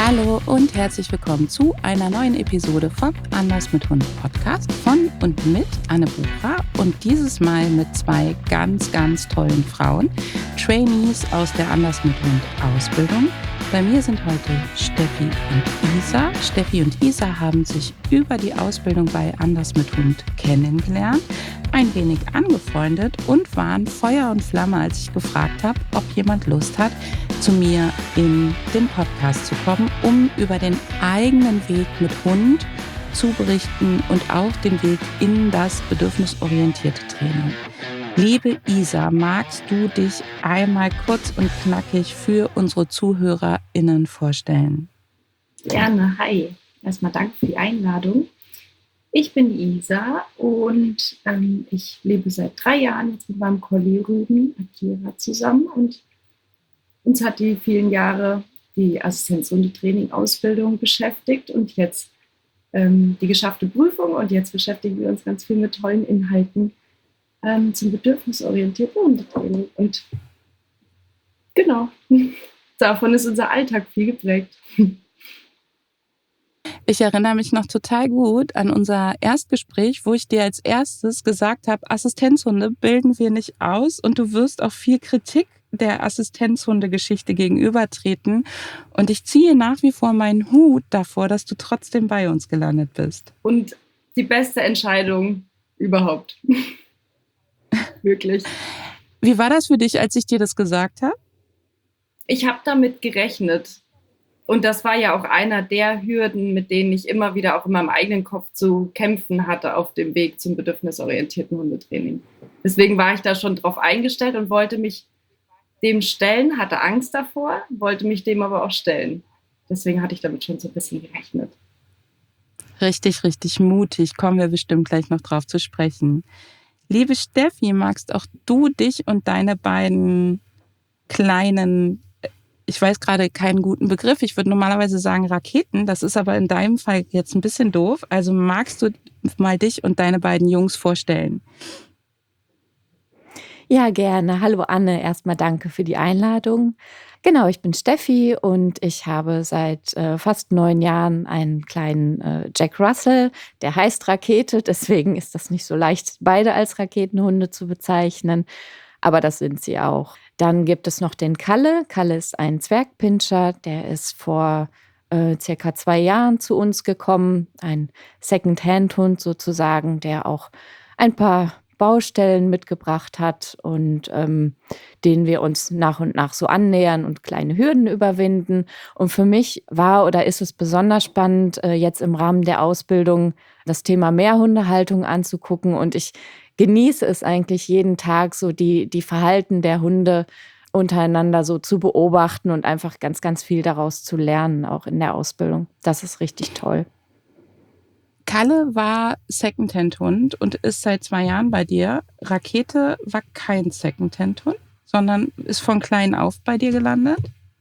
Hallo und herzlich willkommen zu einer neuen Episode vom Anders mit Hund Podcast von und mit Anne Bucher und dieses Mal mit zwei ganz, ganz tollen Frauen, Trainees aus der Anders mit Hund Ausbildung. Bei mir sind heute Steffi und Isa. Steffi und Isa haben sich über die Ausbildung bei Anders mit Hund kennengelernt, ein wenig angefreundet und waren Feuer und Flamme, als ich gefragt habe, ob jemand Lust hat, zu mir in den Podcast zu kommen, um über den eigenen Weg mit Hund zu berichten und auch den Weg in das bedürfnisorientierte Training. Liebe Isa, magst du dich einmal kurz und knackig für unsere ZuhörerInnen vorstellen? Gerne, hi. Erstmal danke für die Einladung. Ich bin die Isa und ich lebe seit 3 Jahren jetzt mit meinem Collie Rüben, Akira, zusammen und uns hat die vielen Jahre die Assistenzhundetraining-Ausbildung beschäftigt und jetzt die geschaffte Prüfung und jetzt beschäftigen wir uns ganz viel mit tollen Inhalten zum bedürfnisorientierten Hundetraining. Und genau, davon ist unser Alltag viel geprägt. Ich erinnere mich noch total gut an unser Erstgespräch, wo ich dir als erstes gesagt habe, Assistenzhunde bilden wir nicht aus und du wirst auch viel Kritik der Assistenzhunde-Geschichte gegenübertreten. Und ich ziehe nach wie vor meinen Hut davor, dass du trotzdem bei uns gelandet bist. Und die beste Entscheidung überhaupt. Wirklich. Wie war das für dich, als ich dir das gesagt habe? Ich habe damit gerechnet. Und das war ja auch einer der Hürden, mit denen ich immer wieder auch in meinem eigenen Kopf zu kämpfen hatte auf dem Weg zum bedürfnisorientierten Hundetraining. Deswegen war ich da schon drauf eingestellt und wollte mich dem stellen, hatte Angst davor, wollte mich dem aber auch stellen. Deswegen hatte ich damit schon so ein bisschen gerechnet. Richtig, richtig mutig. Kommen wir bestimmt gleich noch drauf zu sprechen. Liebe Steffi, magst auch du dich und deine beiden kleinen, ich weiß gerade keinen guten Begriff, ich würde normalerweise sagen Raketen, das ist aber in deinem Fall jetzt ein bisschen doof. Also magst du mal dich und deine beiden Jungs vorstellen? Ja, gerne. Hallo Anne, erstmal danke für die Einladung. Genau, ich bin Steffi und ich habe seit fast 9 Jahren einen kleinen Jack Russell, der heißt Rakete, deswegen ist das nicht so leicht, beide als Raketenhunde zu bezeichnen, aber das sind sie auch. Dann gibt es noch den Kalle. Kalle ist ein Zwergpinscher, der ist vor circa 2 Jahren zu uns gekommen, ein Second-Hand-Hund sozusagen, der auch ein paar Baustellen mitgebracht hat und denen wir uns nach und nach so annähern und kleine Hürden überwinden. Und für mich war oder ist es besonders spannend, jetzt im Rahmen der Ausbildung das Thema Mehrhundehaltung anzugucken. Und ich genieße es eigentlich jeden Tag, so die Verhalten der Hunde untereinander so zu beobachten und einfach ganz, ganz viel daraus zu lernen, auch in der Ausbildung. Das ist richtig toll. Kalle war Secondhand-Hund und ist seit 2 Jahren bei dir. Rakete war kein Secondhand-Hund, sondern ist von klein auf bei dir gelandet?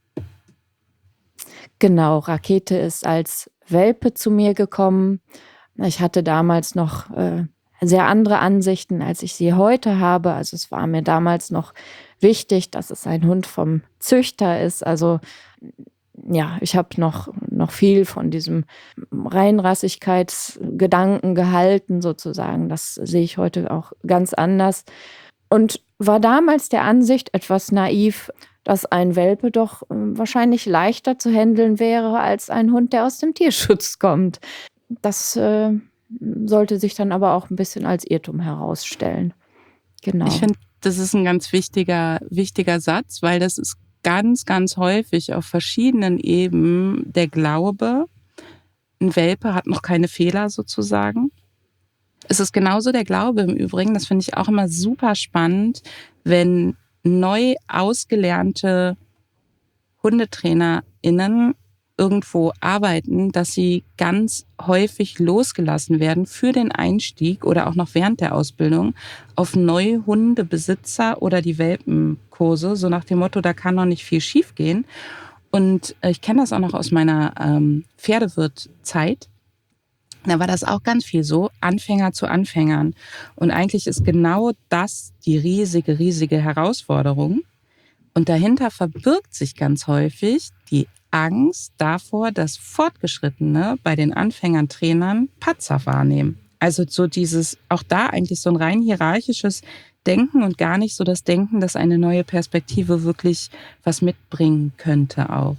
Genau, Rakete ist als Welpe zu mir gekommen. Ich hatte damals noch sehr andere Ansichten, als ich sie heute habe. Also es war mir damals noch wichtig, dass es ein Hund vom Züchter ist. Also ja, ich habe noch viel von diesem Reinrassigkeitsgedanken gehalten, sozusagen. Das sehe ich heute auch ganz anders. Und war damals der Ansicht, etwas naiv, dass ein Welpe doch wahrscheinlich leichter zu handeln wäre als ein Hund, der aus dem Tierschutz kommt. Das sollte sich dann aber auch ein bisschen als Irrtum herausstellen. Genau. Ich finde, das ist ein ganz wichtiger Satz, weil das ist ganz, ganz häufig auf verschiedenen Ebenen der Glaube, ein Welpe hat noch keine Fehler sozusagen. Es ist genauso der Glaube im Übrigen, das finde ich auch immer super spannend, wenn neu ausgelernte HundetrainerInnen irgendwo arbeiten, dass sie ganz häufig losgelassen werden für den Einstieg oder auch noch während der Ausbildung auf neue Hundebesitzer oder die Welpenkurse, so nach dem Motto, da kann noch nicht viel schief gehen. Und ich kenne das auch noch aus meiner Pferdewirtzeit. Da war das auch ganz viel so, Anfänger zu Anfängern. Und eigentlich ist genau das die riesige, riesige Herausforderung. Und dahinter verbirgt sich ganz häufig die Angst davor, dass Fortgeschrittene bei den Anfängertrainern Patzer wahrnehmen. Also so dieses, auch da eigentlich so ein rein hierarchisches Denken und gar nicht so das Denken, dass eine neue Perspektive wirklich was mitbringen könnte auch.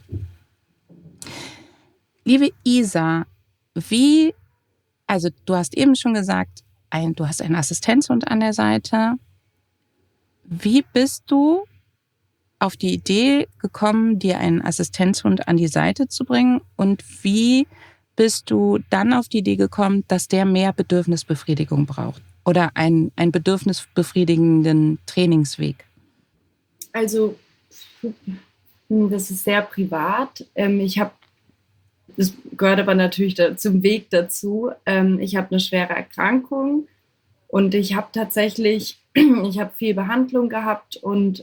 Liebe Isa, also du hast eben schon gesagt, du hast einen Assistenzhund an der Seite. Wie bist du auf die Idee gekommen, dir einen Assistenzhund an die Seite zu bringen? Und wie bist du dann auf die Idee gekommen, dass der mehr Bedürfnisbefriedigung braucht? Oder einen bedürfnisbefriedigenden Trainingsweg? Also, das ist sehr privat. Das gehört aber natürlich zum Weg dazu. Ich habe eine schwere Erkrankung und ich habe viel Behandlung gehabt und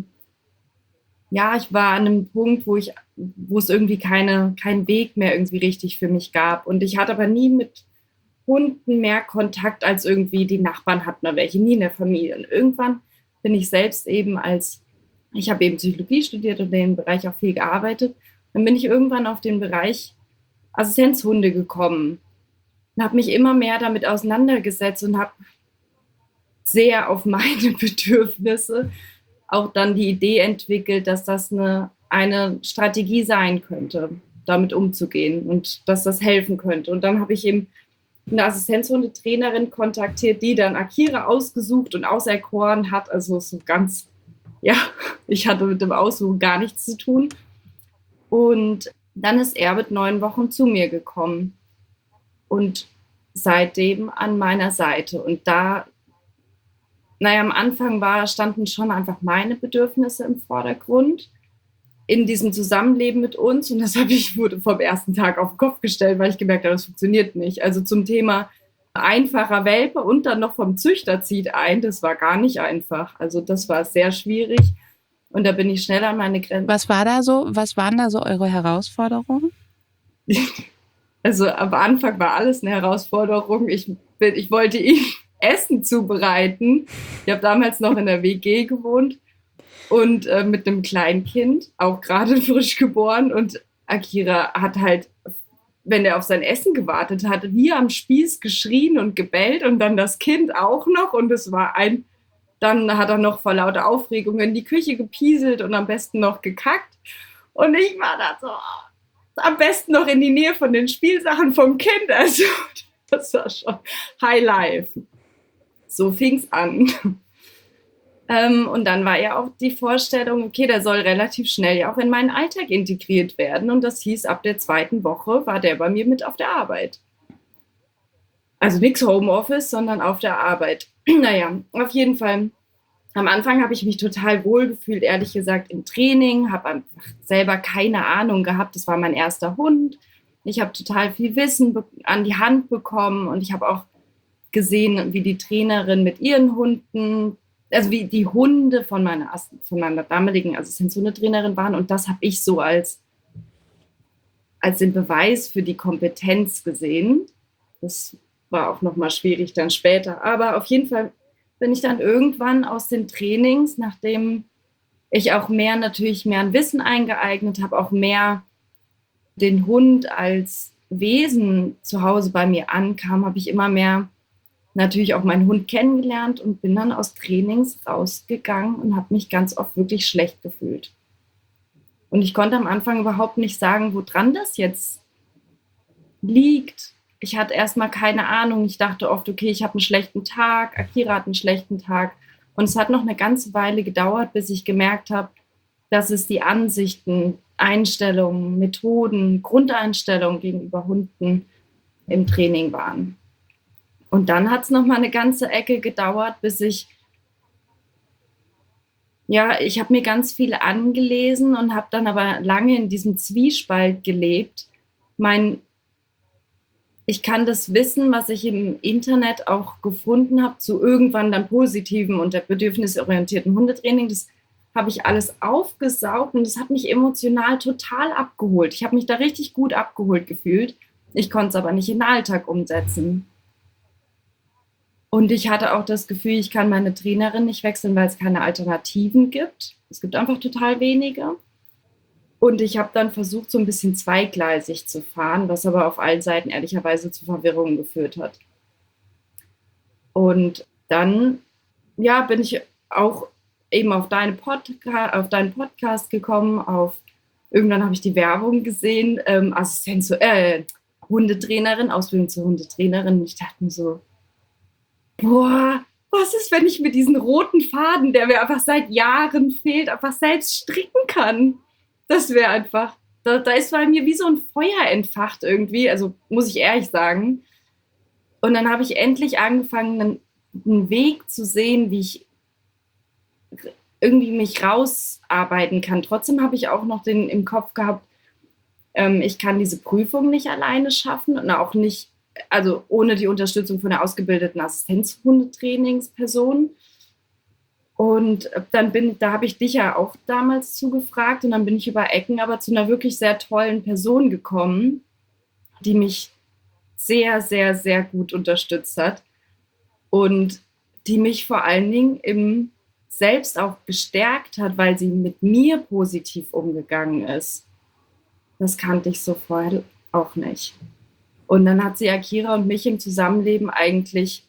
ich war an einem Punkt, wo es irgendwie keinen Weg mehr irgendwie richtig für mich gab. Und ich hatte aber nie mit Hunden mehr Kontakt als irgendwie die Nachbarn hatten oder welche, nie in der Familie. Und irgendwann bin ich selbst ich habe eben Psychologie studiert und in dem Bereich auch viel gearbeitet. Dann bin ich irgendwann auf den Bereich Assistenzhunde gekommen und habe mich immer mehr damit auseinandergesetzt und habe sehr auf meine Bedürfnisse auch dann die Idee entwickelt, dass das eine Strategie sein könnte, damit umzugehen und dass das helfen könnte. Und dann habe ich eben eine Assistenzhundetrainerin kontaktiert, die dann Akira ausgesucht und auserkoren hat. Also so ganz, ich hatte mit dem Aussuchen gar nichts zu tun. Und dann ist er mit 9 Wochen zu mir gekommen und seitdem an meiner Seite. Und am Anfang standen schon einfach meine Bedürfnisse im Vordergrund in diesem Zusammenleben mit uns. Und wurde vom ersten Tag auf den Kopf gestellt, weil ich gemerkt habe, das funktioniert nicht. Also zum Thema einfacher Welpe und dann noch vom Züchter zieht ein, das war gar nicht einfach. Also das war sehr schwierig. Und da bin ich schnell an meine Grenzen. Was waren da so eure Herausforderungen? Also am Anfang war alles eine Herausforderung. Ich wollte ihm Essen zubereiten. Ich habe damals noch in der WG gewohnt und mit einem Kleinkind, auch gerade frisch geboren. Und Akira hat halt, wenn er auf sein Essen gewartet hat, wie am Spieß geschrien und gebellt und dann das Kind auch noch. Und dann hat er noch vor lauter Aufregung in die Küche gepieselt und am besten noch gekackt. Und ich war da so, am besten noch in die Nähe von den Spielsachen vom Kind. Also das war schon High Life. So fing es an. Und dann war ja auch die Vorstellung, okay, der soll relativ schnell ja auch in meinen Alltag integriert werden. Und das hieß, ab der 2. Woche war der bei mir mit auf der Arbeit. Also nichts Homeoffice, sondern auf der Arbeit. Auf jeden Fall. Am Anfang habe ich mich total wohl gefühlt, ehrlich gesagt, im Training, habe einfach selber keine Ahnung gehabt. Das war mein erster Hund. Ich habe total viel Wissen an die Hand bekommen und ich habe auch gesehen, wie die Trainerin mit ihren Hunden, also wie die Hunde von meiner damaligen Assistenzhundetrainerin waren. Und das habe ich so als den Beweis für die Kompetenz gesehen. Das war auch nochmal schwierig dann später. Aber auf jeden Fall bin ich dann irgendwann aus den Trainings, nachdem ich auch natürlich mehr an Wissen eingeeignet habe, auch mehr den Hund als Wesen zu Hause bei mir ankam, habe ich immer mehr natürlich auch meinen Hund kennengelernt und bin dann aus Trainings rausgegangen und habe mich ganz oft wirklich schlecht gefühlt. Und ich konnte am Anfang überhaupt nicht sagen, woran das jetzt liegt. Ich hatte erstmal keine Ahnung. Ich dachte oft, okay, ich habe einen schlechten Tag, Akira hat einen schlechten Tag. Und es hat noch eine ganze Weile gedauert, bis ich gemerkt habe, dass es die Ansichten, Einstellungen, Methoden, Grundeinstellungen gegenüber Hunden im Training waren. Und dann hat es noch mal eine ganze Ecke gedauert, bis ich habe mir ganz viel angelesen und habe dann aber lange in diesem Zwiespalt gelebt. Ich kann das Wissen, was ich im Internet auch gefunden habe, zu irgendwann dann positiven und der bedürfnisorientierten Hundetraining, das habe ich alles aufgesaugt und das hat mich emotional total abgeholt. Ich habe mich da richtig gut abgeholt gefühlt. Ich konnte es aber nicht in den Alltag umsetzen. Und ich hatte auch das Gefühl, ich kann meine Trainerin nicht wechseln, weil es keine Alternativen gibt. Es gibt einfach total wenige. Und ich habe dann versucht, so ein bisschen zweigleisig zu fahren, was aber auf allen Seiten ehrlicherweise zu Verwirrungen geführt hat. Und dann, ja, bin ich auch eben auf deinen Podcast gekommen. Irgendwann habe ich die Werbung gesehen, Hundetrainerin, Ausbildung zur Hundetrainerin. Und ich dachte mir so, boah, was ist, wenn ich mit diesen roten Faden, der mir einfach seit Jahren fehlt, einfach selbst stricken kann? Das wäre einfach, da ist bei mir wie so ein Feuer entfacht irgendwie, also muss ich ehrlich sagen. Und dann habe ich endlich angefangen, einen Weg zu sehen, wie ich irgendwie mich rausarbeiten kann. Trotzdem habe ich auch noch den im Kopf gehabt, ich kann diese Prüfung nicht alleine schaffen und auch nicht, also ohne die Unterstützung von einer ausgebildeten Assistenzhundetrainingsperson. Und da habe ich dich ja auch damals zugefragt und dann bin ich über Ecken aber zu einer wirklich sehr tollen Person gekommen, die mich sehr, sehr, sehr gut unterstützt hat und die mich vor allen Dingen selbst auch bestärkt hat, weil sie mit mir positiv umgegangen ist. Das kannte ich so vorher auch nicht. Und dann hat sie Akira und mich im Zusammenleben eigentlich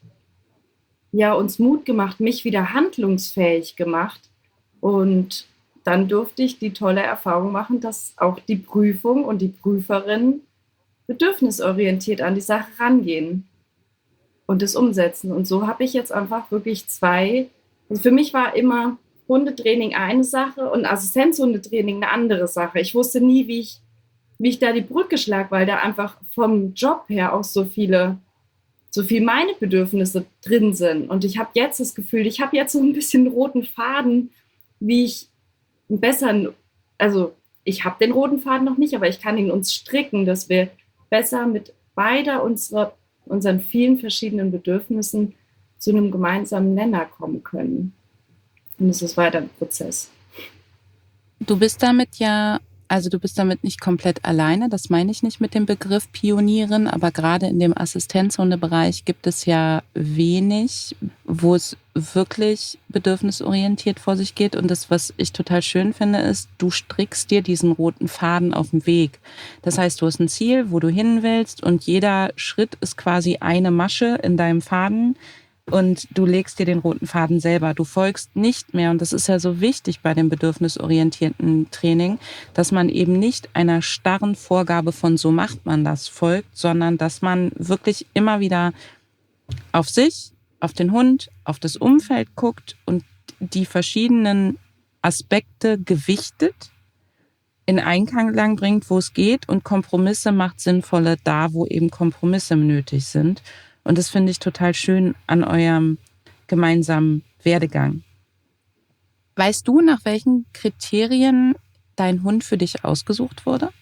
uns Mut gemacht, mich wieder handlungsfähig gemacht. Und dann durfte ich die tolle Erfahrung machen, dass auch die Prüfung und die Prüferin bedürfnisorientiert an die Sache rangehen und es umsetzen. Und so habe ich jetzt einfach wirklich also für mich war immer Hundetraining eine Sache und Assistenzhundetraining eine andere Sache. Ich wusste nie, wie ich da die Brücke schlage, weil da einfach vom Job her auch so viel meine Bedürfnisse drin sind. Und ich habe jetzt das Gefühl, ich habe jetzt so ein bisschen roten Faden, wie ich einen besseren, also ich habe den roten Faden noch nicht, aber ich kann ihn uns stricken, dass wir besser mit unseren vielen verschiedenen Bedürfnissen zu einem gemeinsamen Nenner kommen können. Und es ist weiter ein Prozess. Du bist damit nicht komplett alleine, das meine ich nicht mit dem Begriff Pionierin, aber gerade in dem Assistenzhundebereich gibt es ja wenig, wo es wirklich bedürfnisorientiert vor sich geht. Und das, was ich total schön finde, ist, du strickst dir diesen roten Faden auf dem Weg. Das heißt, du hast ein Ziel, wo du hin willst und jeder Schritt ist quasi eine Masche in deinem Faden. Und du legst dir den roten Faden selber. Du folgst nicht mehr, und das ist ja so wichtig bei dem bedürfnisorientierten Training, dass man eben nicht einer starren Vorgabe von so macht man das folgt, sondern dass man wirklich immer wieder auf sich, auf den Hund, auf das Umfeld guckt und die verschiedenen Aspekte gewichtet, in Einklang bringt, wo es geht, und Kompromisse macht sinnvolle da, wo eben Kompromisse nötig sind. Und das finde ich total schön an eurem gemeinsamen Werdegang. Weißt du, nach welchen Kriterien dein Hund für dich ausgesucht wurde?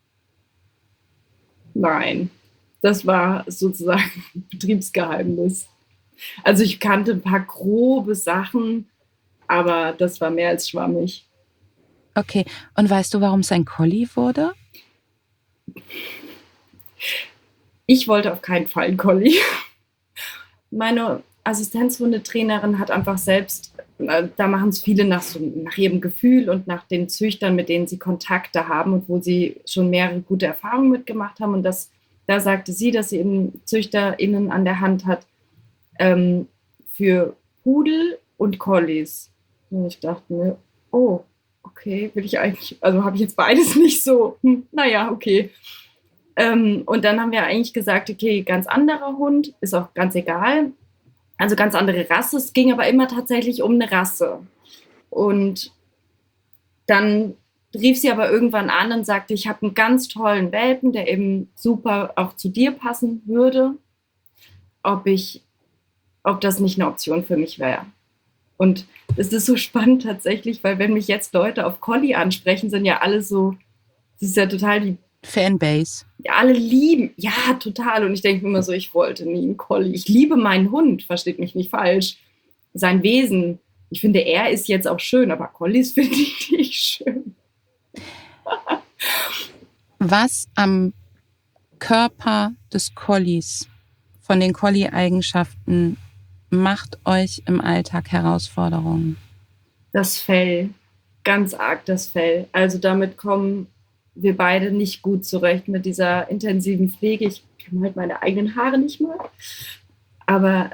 Nein, das war sozusagen ein Betriebsgeheimnis. Also ich kannte ein paar grobe Sachen, aber das war mehr als schwammig. Okay, und weißt du, warum es ein Collie wurde? Ich wollte auf keinen Fall einen Collie. Meine Assistenzhundetrainerin hat einfach selbst, da machen es viele nach ihrem Gefühl und nach den Züchtern, mit denen sie Kontakte haben und wo sie schon mehrere gute Erfahrungen mitgemacht haben. Und da sagte sie, dass sie eben ZüchterInnen an der Hand hat für Pudel und Collies. Und ich dachte mir, oh, okay, habe ich jetzt beides nicht so, naja, okay. Und dann haben wir eigentlich gesagt, okay, ganz anderer Hund, ist auch ganz egal. Also ganz andere Rasse. Es ging aber immer tatsächlich um eine Rasse. Und dann rief sie aber irgendwann an und sagte, ich habe einen ganz tollen Welpen, der eben super auch zu dir passen würde, ob das nicht eine Option für mich wäre. Und es ist so spannend tatsächlich, weil wenn mich jetzt Leute auf Collie ansprechen, sind ja alle so, das ist ja total die Fanbase. Ja, alle lieben, ja, total. Und ich denke immer so, ich wollte nie einen Collie. Ich liebe meinen Hund, versteht mich nicht falsch. Sein Wesen, ich finde, er ist jetzt auch schön, aber Collies finde ich nicht schön. Was am Körper des Collies, von den ganz arg das Fell. Also damit kommen wir beide nicht gut zurecht mit dieser intensiven Pflege. Ich kann halt meine eigenen Haare nicht mehr. Aber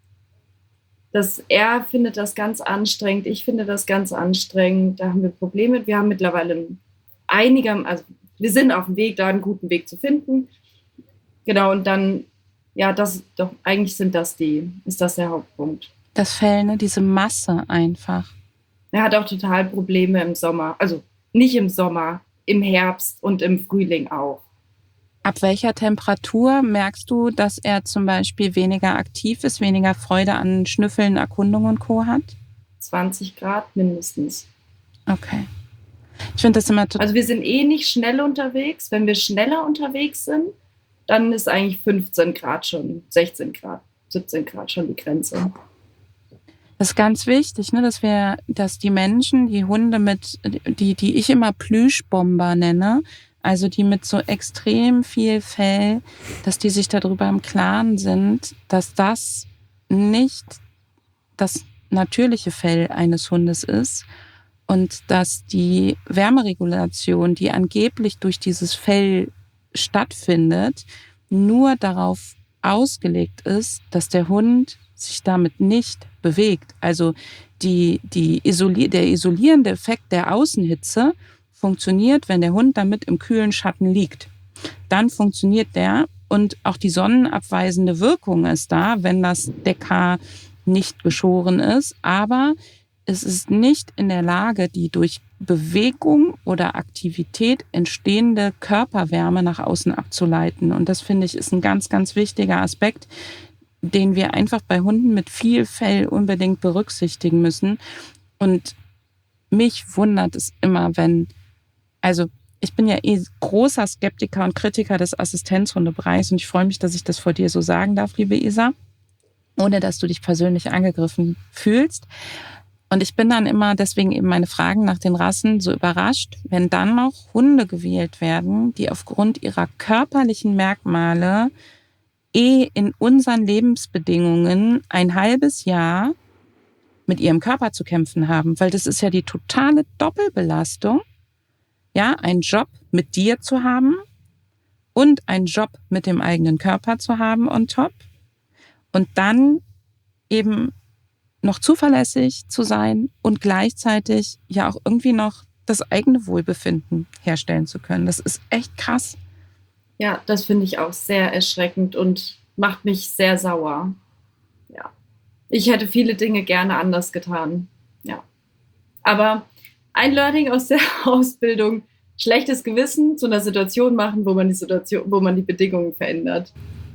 er findet das ganz anstrengend, ich finde das ganz anstrengend. Da haben wir Probleme. Wir haben mittlerweile also wir sind auf dem Weg, da einen guten Weg zu finden. Genau, und dann, ja, eigentlich ist das der Hauptpunkt. Das Fell, ne? Diese Masse einfach. Er hat auch total Probleme im Sommer. Also nicht im Sommer, im Herbst und im Frühling auch. Ab welcher Temperatur merkst du, dass er zum Beispiel weniger aktiv ist, weniger Freude an Schnüffeln, Erkundung und Co. hat? 20 Grad mindestens. Okay. Ich finde das immer Also wir sind nicht schnell unterwegs. Wenn wir schneller unterwegs sind, dann ist eigentlich 15 Grad schon, 16 Grad, 17 Grad schon die Grenze. Das ist ganz wichtig, ne, dass die Menschen, die Hunde die ich immer Plüschbomber nenne, also die mit so extrem viel Fell, dass die sich darüber im Klaren sind, dass das nicht das natürliche Fell eines Hundes ist und dass die Wärmeregulation, die angeblich durch dieses Fell stattfindet, nur darauf ausgelegt ist, dass der Hund sich damit nicht bewegt. Also der isolierende Effekt der Außenhitze funktioniert, wenn der Hund damit im kühlen Schatten liegt. Dann funktioniert der und auch die sonnenabweisende Wirkung ist da, wenn das Deckhaar nicht geschoren ist. Aber es ist nicht in der Lage, die durch Bewegung oder Aktivität entstehende Körperwärme nach außen abzuleiten. Und das, finde ich, ist ein ganz, ganz wichtiger Aspekt, den wir einfach bei Hunden mit viel Fell unbedingt berücksichtigen müssen. Und mich wundert es immer, also ich bin ja großer Skeptiker und Kritiker des Assistenzhundebereichs und ich freue mich, dass ich das vor dir so sagen darf, liebe Isa, ohne dass du dich persönlich angegriffen fühlst. Und ich bin dann immer, deswegen eben meine Fragen nach den Rassen, so überrascht, wenn dann noch Hunde gewählt werden, die aufgrund ihrer körperlichen Merkmale in unseren Lebensbedingungen ein halbes Jahr mit ihrem Körper zu kämpfen haben. Weil das ist ja die totale Doppelbelastung, ja, einen Job mit dir zu haben und einen Job mit dem eigenen Körper zu haben on top. Und dann eben noch zuverlässig zu sein und gleichzeitig ja auch irgendwie noch das eigene Wohlbefinden herstellen zu können. Das ist echt krass. Ja, das finde ich auch sehr erschreckend und macht mich sehr sauer. Ja. Ich hätte viele Dinge gerne anders getan. Ja. Aber ein Learning aus der Ausbildung: schlechtes Gewissen zu einer Situation machen, wo man die Bedingungen verändert.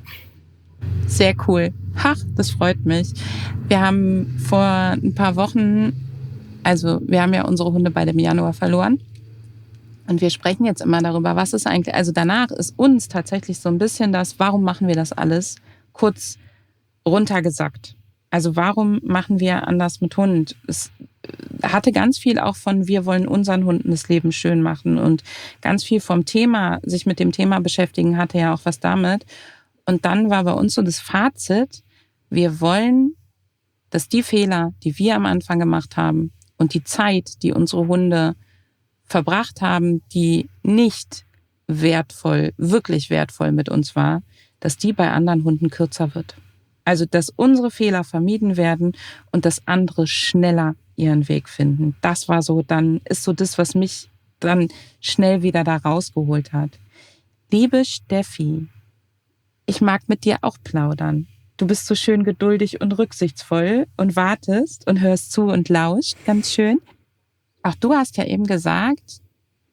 Sehr cool. Das freut mich. Wir haben vor ein paar Wochen, also wir haben ja unsere Hunde beide im Januar verloren. Und wir sprechen jetzt immer darüber, was ist eigentlich, also danach ist uns tatsächlich so ein bisschen warum machen wir das alles, kurz runtergesackt. Also warum machen wir anders mit Hund? Es hatte ganz viel auch von, wir wollen unseren Hunden das Leben schön machen und ganz viel vom Thema, sich mit dem Thema beschäftigen, hatte ja auch was damit. Und dann war bei uns so das Fazit, wir wollen, dass die Fehler, die wir am Anfang gemacht haben und die Zeit, die unsere Hunde verbracht haben, die nicht wirklich wertvoll mit uns war, dass die bei anderen Hunden kürzer wird. Also, dass unsere Fehler vermieden werden und dass andere schneller ihren Weg finden. Das war so, dann ist so das, was mich dann schnell wieder da rausgeholt hat. Liebe Steffi, ich mag mit dir auch plaudern. Du bist so schön geduldig und rücksichtsvoll und wartest und hörst zu und lauscht. Ganz schön. Auch du hast ja eben gesagt,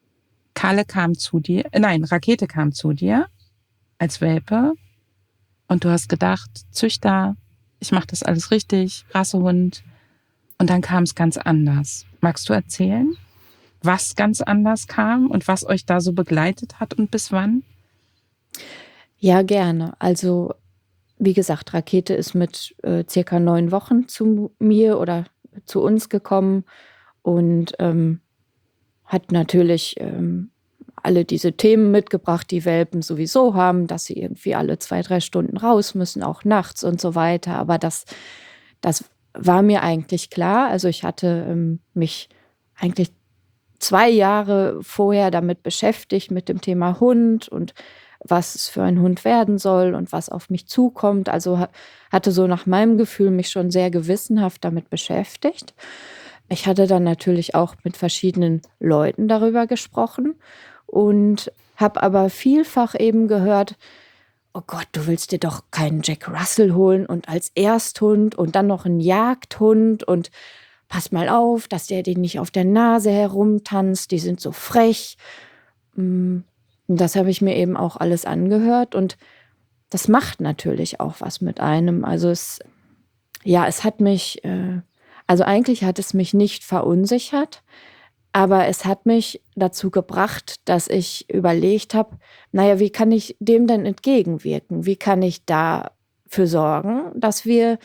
Rakete kam zu dir als Welpe und du hast gedacht, Züchter, ich mache das alles richtig, Rassehund. Und dann kam es ganz anders. Magst du erzählen, was ganz anders kam und was euch da so begleitet hat und bis wann? Ja, gerne. Also, wie gesagt, Rakete ist mit circa 9 Wochen zu mir oder zu uns gekommen und hat natürlich alle diese Themen mitgebracht, die Welpen sowieso haben, dass sie irgendwie alle 2, 3 Stunden raus müssen, auch nachts und so weiter. Aber das war mir eigentlich klar. Also ich hatte mich eigentlich 2 Jahre vorher damit beschäftigt, mit dem Thema Hund und was es für ein Hund werden soll und was auf mich zukommt. Also hatte so nach meinem Gefühl mich schon sehr gewissenhaft damit beschäftigt. Ich hatte dann natürlich auch mit verschiedenen Leuten darüber gesprochen und habe aber vielfach eben gehört, oh Gott, du willst dir doch keinen Jack Russell holen und als Ersthund und dann noch einen Jagdhund und pass mal auf, dass der dir nicht auf der Nase herumtanzt, die sind so frech. Und das habe ich mir eben auch alles angehört und das macht natürlich auch was mit einem. Also es hat mich, also eigentlich hat es mich nicht verunsichert, aber es hat mich dazu gebracht, dass ich überlegt habe, naja, wie kann ich dem denn entgegenwirken? Wie kann ich dafür sorgen, dass wir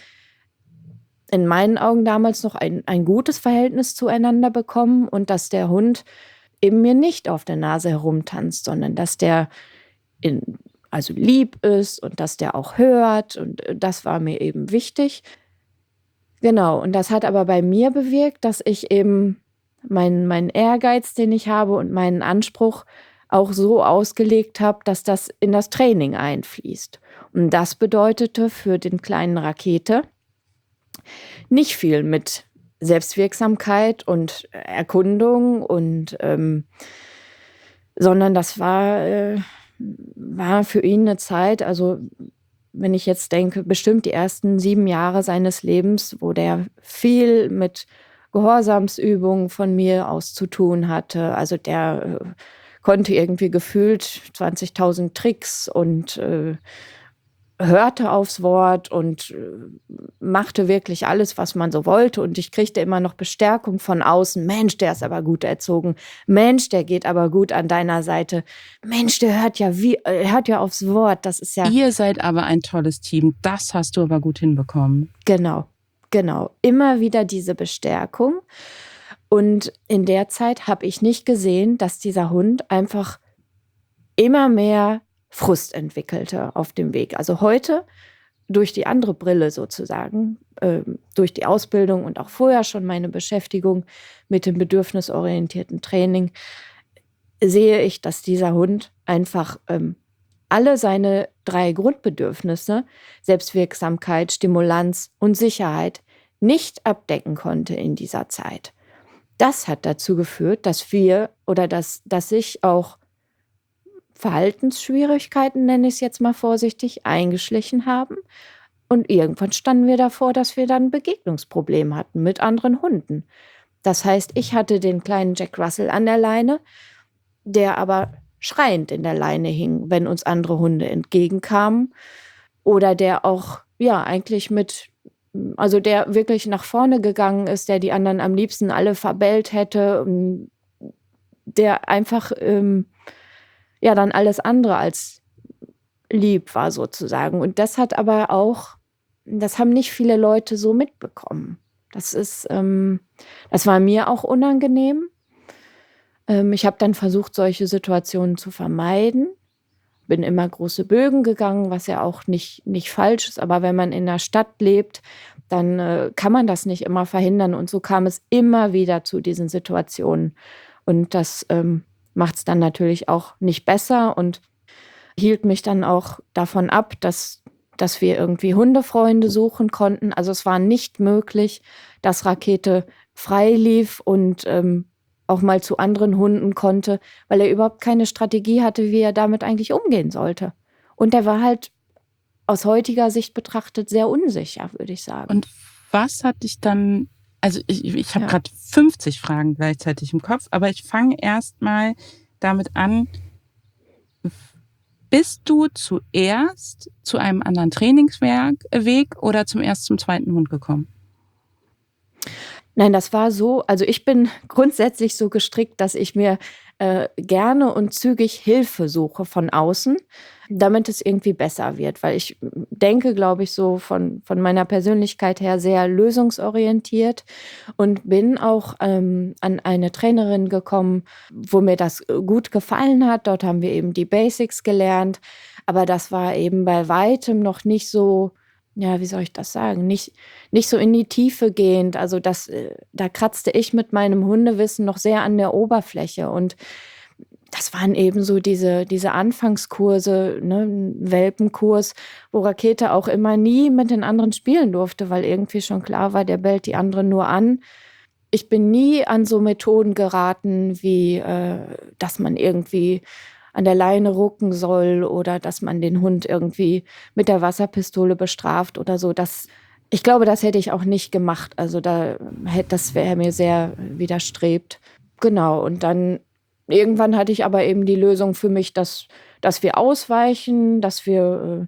in meinen Augen damals noch ein gutes Verhältnis zueinander bekommen und dass der Hund eben mir nicht auf der Nase herumtanzt, sondern dass der also lieb ist und dass der auch hört und das war mir eben wichtig. Genau, und das hat aber bei mir bewirkt, dass ich eben meinen Ehrgeiz, den ich habe und meinen Anspruch auch so ausgelegt habe, dass das in das Training einfließt. Und das bedeutete für den kleinen Rakete nicht viel mit Selbstwirksamkeit und Erkundung und sondern das war für ihn eine Zeit, also wenn ich jetzt denke, bestimmt die ersten 7 Jahre seines Lebens, wo der viel mit Gehorsamsübungen von mir aus zu tun hatte. Also der konnte irgendwie gefühlt 20.000 Tricks und hörte aufs Wort und machte wirklich alles, was man so wollte. Und ich kriegte immer noch Bestärkung von außen. Mensch, der ist aber gut erzogen. Mensch, der geht aber gut an deiner Seite. Mensch, der hört ja aufs Wort. Das ist ja. Ihr seid aber ein tolles Team. Das hast du aber gut hinbekommen. Genau. Immer wieder diese Bestärkung. Und in der Zeit habe ich nicht gesehen, dass dieser Hund einfach immer mehr Frust entwickelte auf dem Weg. Also heute durch die andere Brille sozusagen, durch die Ausbildung und auch vorher schon meine Beschäftigung mit dem bedürfnisorientierten Training, sehe ich, dass dieser Hund einfach alle seine 3 Grundbedürfnisse, Selbstwirksamkeit, Stimulanz und Sicherheit, nicht abdecken konnte in dieser Zeit. Das hat dazu geführt, dass sich auch Verhaltensschwierigkeiten, nenne ich es jetzt mal vorsichtig, eingeschlichen haben. Und irgendwann standen wir davor, dass wir dann ein Begegnungsproblem hatten mit anderen Hunden. Das heißt, ich hatte den kleinen Jack Russell an der Leine, der aber schreiend in der Leine hing, wenn uns andere Hunde entgegenkamen. Oder der auch, eigentlich also der wirklich nach vorne gegangen ist, der die anderen am liebsten alle verbellt hätte, der einfach dann alles andere als lieb war sozusagen. Und das hat aber auch, das haben nicht viele Leute so mitbekommen. Das war mir auch unangenehm. Ich habe dann versucht, solche Situationen zu vermeiden. Bin immer große Bögen gegangen, was ja auch nicht falsch ist. Aber wenn man in der Stadt lebt, dann kann man das nicht immer verhindern. Und so kam es immer wieder zu diesen Situationen. Und das macht es dann natürlich auch nicht besser und hielt mich dann auch davon ab, dass wir irgendwie Hundefreunde suchen konnten. Also es war nicht möglich, dass Rakete frei lief und auch mal zu anderen Hunden konnte, weil er überhaupt keine Strategie hatte, wie er damit eigentlich umgehen sollte. Und er war halt aus heutiger Sicht betrachtet sehr unsicher, würde ich sagen. Und was hat dich dann, also ich habe gerade 50 Fragen gleichzeitig im Kopf, aber ich fange erst mal damit an. Bist du zuerst zu einem anderen Trainingsweg oder zum zweiten Hund gekommen? Nein, das war so, also ich bin grundsätzlich so gestrickt, dass ich mir gerne und zügig Hilfe suche von außen, damit es irgendwie besser wird, weil ich denke, glaube ich, so von meiner Persönlichkeit her sehr lösungsorientiert und bin auch an eine Trainerin gekommen, wo mir das gut gefallen hat. Dort haben wir eben die Basics gelernt, aber das war eben bei weitem noch nicht so ja, wie soll ich das sagen, nicht so in die Tiefe gehend. Also da kratzte ich mit meinem Hundewissen noch sehr an der Oberfläche. Und das waren eben so diese Anfangskurse, ne, ein Welpenkurs, wo Rakete auch immer nie mit den anderen spielen durfte, weil irgendwie schon klar war, der bellt die anderen nur an. Ich bin nie an so Methoden geraten, wie dass man irgendwie an der Leine rucken soll oder dass man den Hund irgendwie mit der Wasserpistole bestraft oder so. Ich glaube, das hätte ich auch nicht gemacht. Also das wäre mir sehr widerstrebt. Genau, und dann irgendwann hatte ich aber eben die Lösung für mich, dass wir ausweichen, dass wir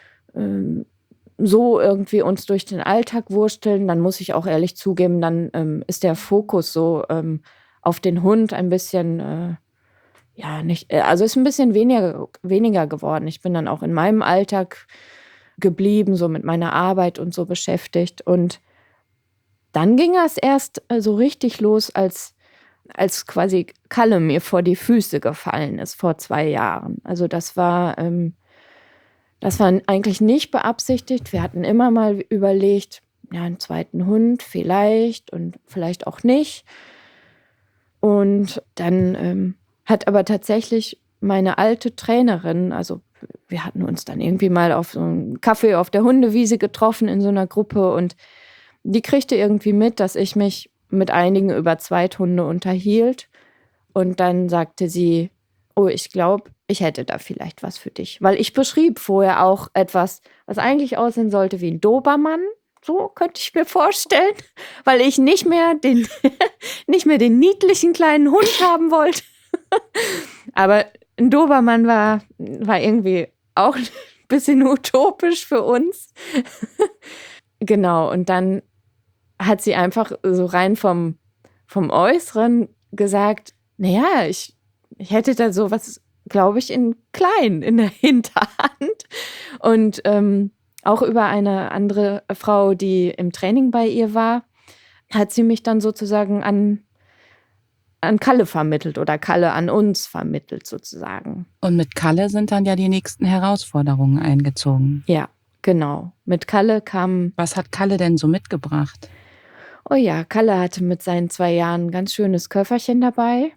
so irgendwie uns durch den Alltag wursteln. Dann muss ich auch ehrlich zugeben, dann ist der Fokus so auf den Hund ein bisschen, also ist ein bisschen weniger geworden. Ich bin dann auch in meinem Alltag geblieben, so mit meiner Arbeit und so beschäftigt. Und dann ging es erst so richtig los, als quasi Kalle mir vor die Füße gefallen ist, vor 2 Jahren. Also das war eigentlich nicht beabsichtigt. Wir hatten immer mal überlegt, ja, einen zweiten Hund vielleicht und vielleicht auch nicht. Und dann hat aber tatsächlich meine alte Trainerin, also wir hatten uns dann irgendwie mal auf so einen Kaffee auf der Hundewiese getroffen in so einer Gruppe, und die kriegte irgendwie mit, dass ich mich mit einigen über Zweithunde unterhielt. Und dann sagte sie, oh, ich glaube, ich hätte da vielleicht was für dich. Weil ich beschrieb vorher auch etwas, was eigentlich aussehen sollte wie ein Dobermann. So könnte ich mir vorstellen, weil ich nicht mehr den niedlichen kleinen Hund haben wollte. Aber ein Dobermann war irgendwie auch ein bisschen utopisch für uns. Genau, und dann hat sie einfach so rein vom Äußeren gesagt, naja, ich hätte da sowas, glaube ich, in klein in der Hinterhand. Und auch über eine andere Frau, die im Training bei ihr war, hat sie mich dann sozusagen an Kalle vermittelt oder Kalle an uns vermittelt sozusagen. Und mit Kalle sind dann ja die nächsten Herausforderungen eingezogen. Ja, genau. Mit Kalle kam... Was hat Kalle denn so mitgebracht? Oh ja, Kalle hatte mit seinen 2 Jahren ein ganz schönes Köfferchen dabei.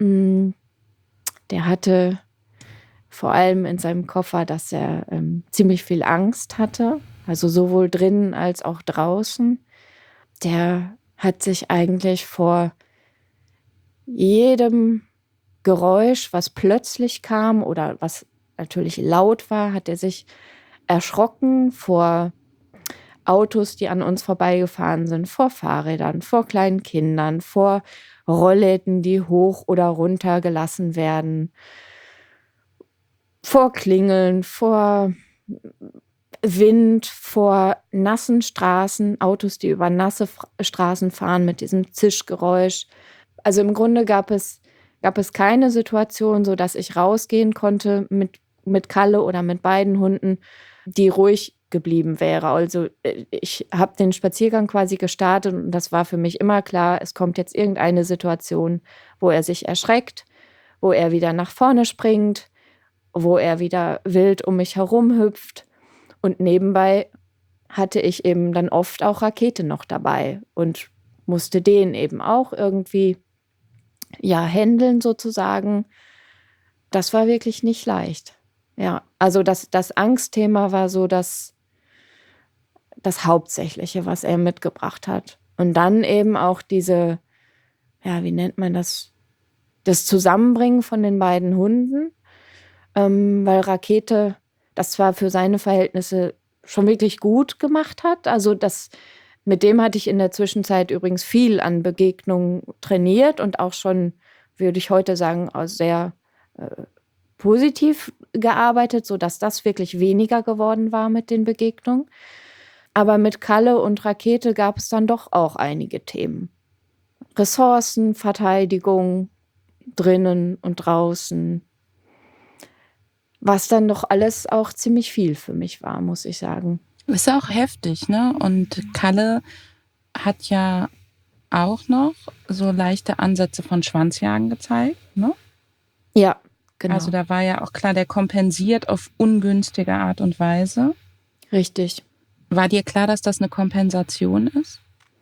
Der hatte vor allem in seinem Koffer, dass er ziemlich viel Angst hatte, also sowohl drinnen als auch draußen. Der hat sich eigentlich vor jedem Geräusch, was plötzlich kam oder was natürlich laut war, hat er sich erschrocken vor Autos, die an uns vorbeigefahren sind, vor Fahrrädern, vor kleinen Kindern, vor Rollläden, die hoch oder runter gelassen werden, vor Klingeln, vor Wind, vor nassen Straßen, Autos, die über nasse Straßen fahren mit diesem Zischgeräusch. Also im Grunde gab es keine Situation, so dass ich rausgehen konnte mit Kalle oder mit beiden Hunden, die ruhig geblieben wäre. Also ich habe den Spaziergang quasi gestartet und das war für mich immer klar, es kommt jetzt irgendeine Situation, wo er sich erschreckt, wo er wieder nach vorne springt, wo er wieder wild um mich herum hüpft. Und nebenbei hatte ich eben dann oft auch Rakete noch dabei und musste den eben auch irgendwie handeln sozusagen. Das war wirklich nicht leicht. Ja, also das Angstthema war so das Hauptsächliche, was er mitgebracht hat. Und dann eben auch diese, ja, wie nennt man das? Das Zusammenbringen von den beiden Hunden, weil Rakete das zwar für seine Verhältnisse schon wirklich gut gemacht hat. Also mit dem hatte ich in der Zwischenzeit übrigens viel an Begegnungen trainiert und auch schon, würde ich heute sagen, sehr positiv gearbeitet, sodass das wirklich weniger geworden war mit den Begegnungen. Aber mit Kalle und Rakete gab es dann doch auch einige Themen. Ressourcen, Verteidigung, drinnen und draußen. Was dann doch alles auch ziemlich viel für mich war, muss ich sagen. Ist auch heftig, ne? Und Kalle hat ja auch noch so leichte Ansätze von Schwanzjagen gezeigt, ne? Ja, genau. Also da war ja auch klar, der kompensiert auf ungünstige Art und Weise. Richtig. War dir klar, dass das eine Kompensation ist?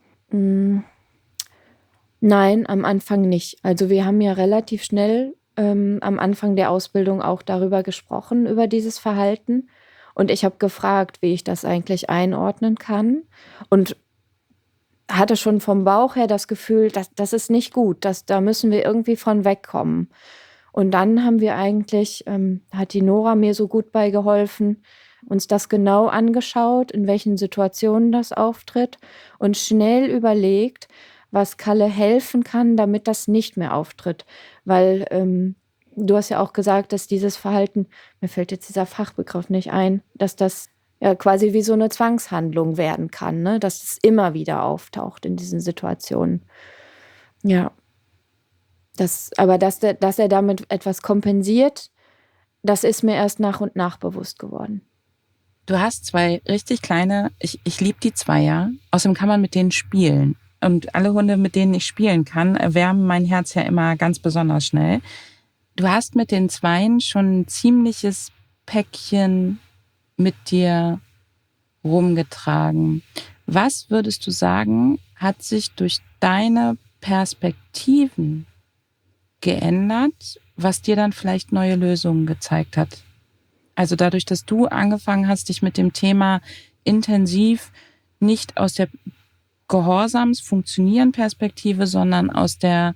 Nein, am Anfang nicht. Also wir haben ja relativ schnell am Anfang der Ausbildung auch darüber gesprochen, über dieses Verhalten. Und ich habe gefragt, wie ich das eigentlich einordnen kann. Und hatte schon vom Bauch her das Gefühl, das ist nicht gut, da müssen wir irgendwie von wegkommen. Und dann haben wir eigentlich, hat die Nora mir so gut bei geholfen, uns das genau angeschaut, in welchen Situationen das auftritt und schnell überlegt, was Kalle helfen kann, damit das nicht mehr auftritt. Weil du hast ja auch gesagt, dass dieses Verhalten, mir fällt jetzt dieser Fachbegriff nicht ein, dass das ja quasi wie so eine Zwangshandlung werden kann, ne? Dass es immer wieder auftaucht in diesen Situationen. Ja, aber dass er damit etwas kompensiert, das ist mir erst nach und nach bewusst geworden. Du hast 2 richtig kleine, ich liebe die Zweier. Außerdem kann man mit denen spielen. Und alle Hunde, mit denen ich spielen kann, erwärmen mein Herz ja immer ganz besonders schnell. Du hast mit den Zweien schon ein ziemliches Päckchen mit dir rumgetragen. Was würdest du sagen, hat sich durch deine Perspektiven geändert, was dir dann vielleicht neue Lösungen gezeigt hat? Also dadurch, dass du angefangen hast, dich mit dem Thema intensiv nicht aus der Gehorsams-Funktionieren-Perspektive, sondern aus der,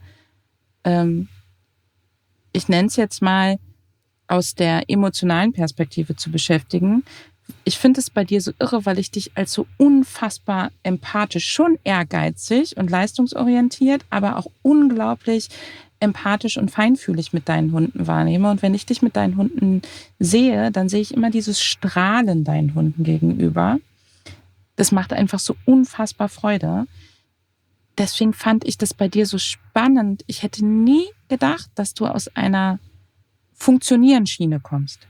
ich nenne es jetzt mal, aus der emotionalen Perspektive zu beschäftigen. Ich finde es bei dir so irre, weil ich dich als so unfassbar empathisch, schon ehrgeizig und leistungsorientiert, aber auch unglaublich empathisch und feinfühlig mit deinen Hunden wahrnehme. Und wenn ich dich mit deinen Hunden sehe, dann sehe ich immer dieses Strahlen deinen Hunden gegenüber. Das macht einfach so unfassbar Freude. Deswegen fand ich das bei dir so spannend. Ich hätte nie gedacht, dass du aus einer Funktionieren-Schiene kommst.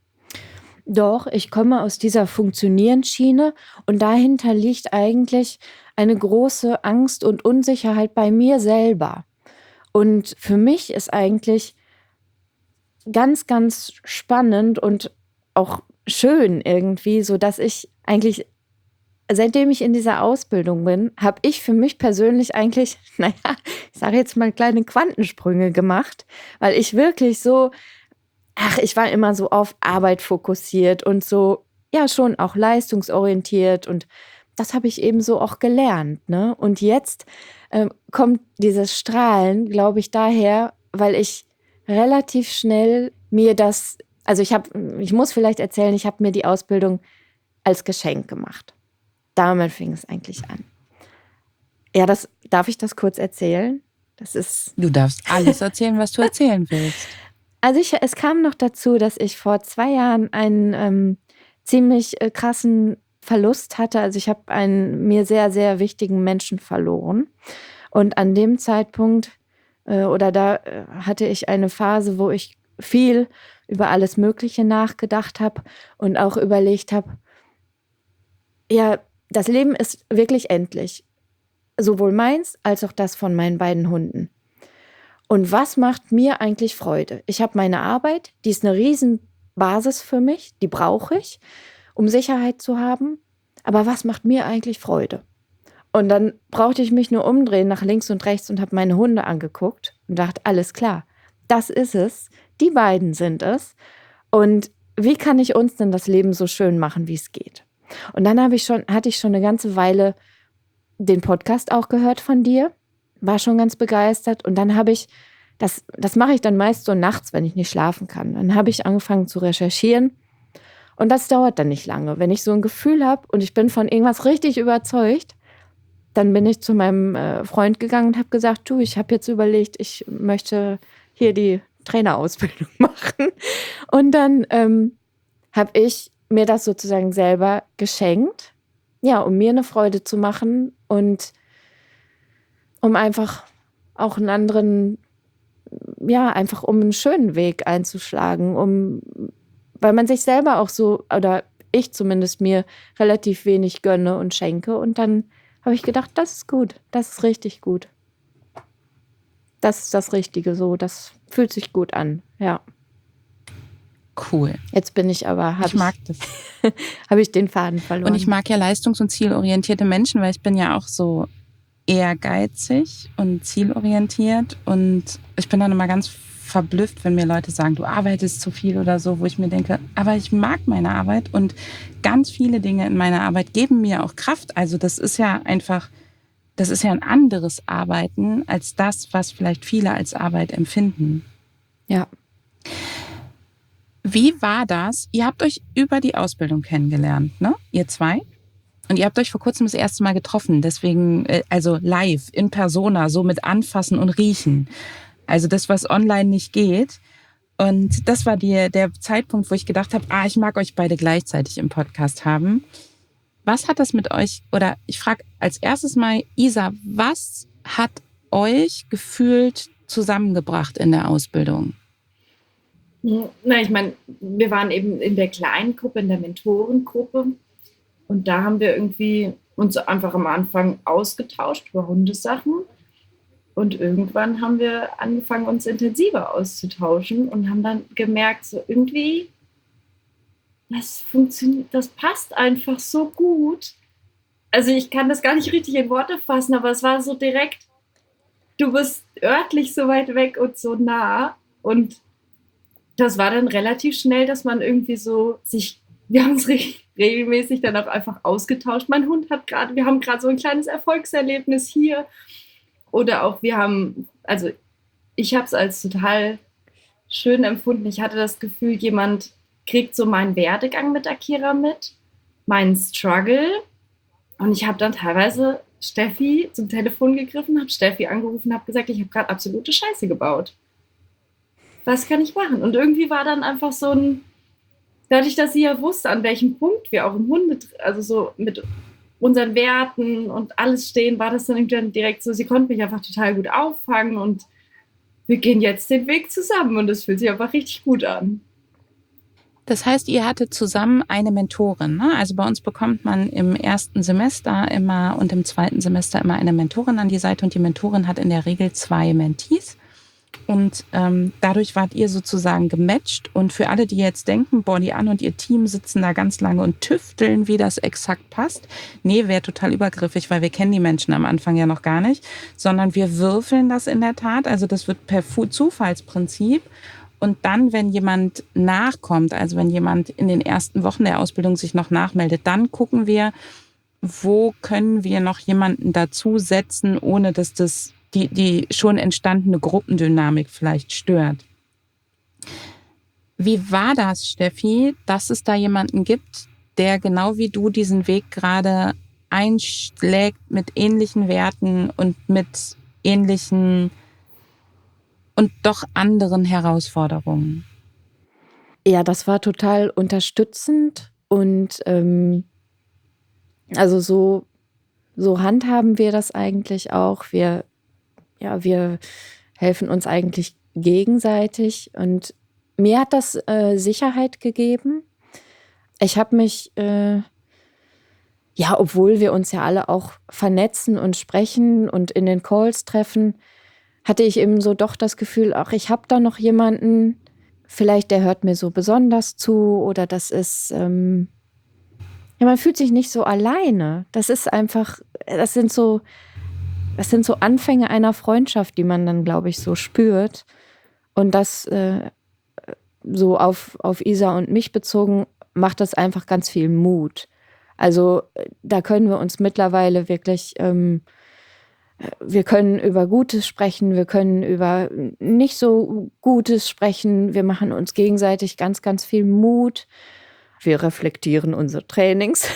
Doch, ich komme aus dieser Funktionieren-Schiene und dahinter liegt eigentlich eine große Angst und Unsicherheit bei mir selber. Und für mich ist eigentlich ganz, ganz spannend und auch schön irgendwie, so dass ich eigentlich, seitdem ich in dieser Ausbildung bin, habe ich für mich persönlich eigentlich, naja, ich sage jetzt mal kleine Quantensprünge gemacht, weil ich wirklich so, ich war immer so auf Arbeit fokussiert und so, ja, schon auch leistungsorientiert und das habe ich eben so auch gelernt, ne? Und jetzt kommt dieses Strahlen, glaube ich, daher, weil ich relativ schnell mir das, also ich muss vielleicht erzählen, ich habe mir die Ausbildung als Geschenk gemacht. Damit fing es eigentlich an. Ja, darf ich das kurz erzählen? Du darfst alles erzählen, was du erzählen willst. Also es kam noch dazu, dass ich vor 2 Jahren einen ziemlich krassen Verlust hatte. Also ich habe einen mir sehr, sehr wichtigen Menschen verloren. Und an dem Zeitpunkt da hatte ich eine Phase, wo ich viel über alles Mögliche nachgedacht habe und auch überlegt habe, ja, das Leben ist wirklich endlich. Sowohl meins als auch das von meinen beiden Hunden. Und was macht mir eigentlich Freude? Ich habe meine Arbeit, die ist eine Riesenbasis für mich, die brauche ich, um Sicherheit zu haben. Aber was macht mir eigentlich Freude? Und dann brauchte ich mich nur umdrehen nach links und rechts und habe meine Hunde angeguckt und dachte, alles klar, das ist es, die beiden sind es. Und wie kann ich uns denn das Leben so schön machen, wie es geht? Und dann hatte ich schon eine ganze Weile den Podcast auch gehört von dir, war schon ganz begeistert. Und dann habe ich, das mache ich dann meist so nachts, wenn ich nicht schlafen kann. Dann habe ich angefangen zu recherchieren. Und das dauert dann nicht lange. Wenn ich so ein Gefühl habe und ich bin von irgendwas richtig überzeugt, dann bin ich zu meinem Freund gegangen und habe gesagt, du, ich habe jetzt überlegt, ich möchte hier die Trainerausbildung machen. Und dann habe ich mir das sozusagen selber geschenkt, ja, um mir eine Freude zu machen und um einfach auch einen anderen, ja, einfach um einen schönen Weg einzuschlagen, weil man sich selber auch so, oder ich zumindest mir relativ wenig gönne und schenke. Und dann habe ich gedacht, das ist gut, das ist richtig gut. Das ist das Richtige so, das fühlt sich gut an, ja. Cool. Jetzt bin ich aber, ich mag das. habe ich den Faden verloren. Und ich mag ja leistungs- und zielorientierte Menschen, weil ich bin ja auch so ehrgeizig und zielorientiert. Und ich bin dann immer ganz verblüfft, wenn mir Leute sagen, du arbeitest zu viel oder so, wo ich mir denke, aber ich mag meine Arbeit und ganz viele Dinge in meiner Arbeit geben mir auch Kraft. Also das ist ja ein anderes Arbeiten als das, was vielleicht viele als Arbeit empfinden. Ja. Wie war das? Ihr habt euch über die Ausbildung kennengelernt, ne? Ihr zwei? Und ihr habt euch vor kurzem das erste Mal getroffen, deswegen, also live, in persona, so mit Anfassen und Riechen. Also das, was online nicht geht. Und das war der Zeitpunkt, wo ich gedacht habe, ich mag euch beide gleichzeitig im Podcast haben. Was hat das mit euch, oder ich frage als erstes mal, Isa, was hat euch gefühlt zusammengebracht in der Ausbildung? Na, ich meine, wir waren eben in der kleinen Gruppe, in der Mentorengruppe. Und da haben wir irgendwie uns einfach am Anfang ausgetauscht über Hundesachen. Und irgendwann haben wir angefangen, uns intensiver auszutauschen und haben dann gemerkt, so irgendwie, das funktioniert, das passt einfach so gut. Also ich kann das gar nicht richtig in Worte fassen, aber es war so direkt, du bist örtlich so weit weg und so nah. Und das war dann relativ schnell, dass man irgendwie so wir haben uns regelmäßig dann auch einfach ausgetauscht. Mein Hund wir haben gerade so ein kleines Erfolgserlebnis hier. Oder auch ich habe es als total schön empfunden. Ich hatte das Gefühl, jemand kriegt so meinen Werdegang mit Akira mit, meinen Struggle. Und ich habe dann teilweise Steffi zum Telefon gegriffen, habe Steffi angerufen, habe gesagt, ich habe gerade absolute Scheiße gebaut. Was kann ich machen? Und irgendwie war dann einfach so dadurch, dass sie ja wusste, an welchem Punkt wir auch im also so mit unseren Werten und alles stehen, war das dann irgendwie direkt so, sie konnte mich einfach total gut auffangen und wir gehen jetzt den Weg zusammen und es fühlt sich einfach richtig gut an. Das heißt, ihr hattet zusammen eine Mentorin, ne? Also bei uns bekommt man im ersten Semester immer und im zweiten Semester immer eine Mentorin an die Seite und die Mentorin hat in der Regel 2 Mentees. Und dadurch wart ihr sozusagen gematcht. Und für alle, die jetzt denken, die Anne und ihr Team sitzen da ganz lange und tüfteln, wie das exakt passt. Nee, wäre total übergriffig, weil wir kennen die Menschen am Anfang ja noch gar nicht. Sondern wir würfeln das in der Tat. Also das wird per Zufallsprinzip. Und dann, wenn jemand nachkommt, also wenn jemand in den ersten Wochen der Ausbildung sich noch nachmeldet, dann gucken wir, wo können wir noch jemanden dazusetzen, ohne dass das die schon entstandene Gruppendynamik vielleicht stört. Wie war das, Steffi, dass es da jemanden gibt, der genau wie du diesen Weg gerade einschlägt mit ähnlichen Werten und mit ähnlichen und doch anderen Herausforderungen? Ja, das war total unterstützend und also so handhaben wir das eigentlich auch. Wir helfen uns eigentlich gegenseitig und mir hat das Sicherheit gegeben. Ich habe mich, obwohl wir uns ja alle auch vernetzen und sprechen und in den Calls treffen, hatte ich eben so doch das Gefühl, ach, ich habe da noch jemanden, vielleicht der hört mir so besonders zu oder das ist, man fühlt sich nicht so alleine. Das ist einfach, das sind so Anfänge einer Freundschaft, die man dann, glaube ich, so spürt. Und das so auf Isa und mich bezogen, macht das einfach ganz viel Mut. Also da können wir uns mittlerweile wirklich, wir können über Gutes sprechen, wir können über nicht so Gutes sprechen. Wir machen uns gegenseitig ganz, ganz viel Mut. Wir reflektieren unsere Trainings.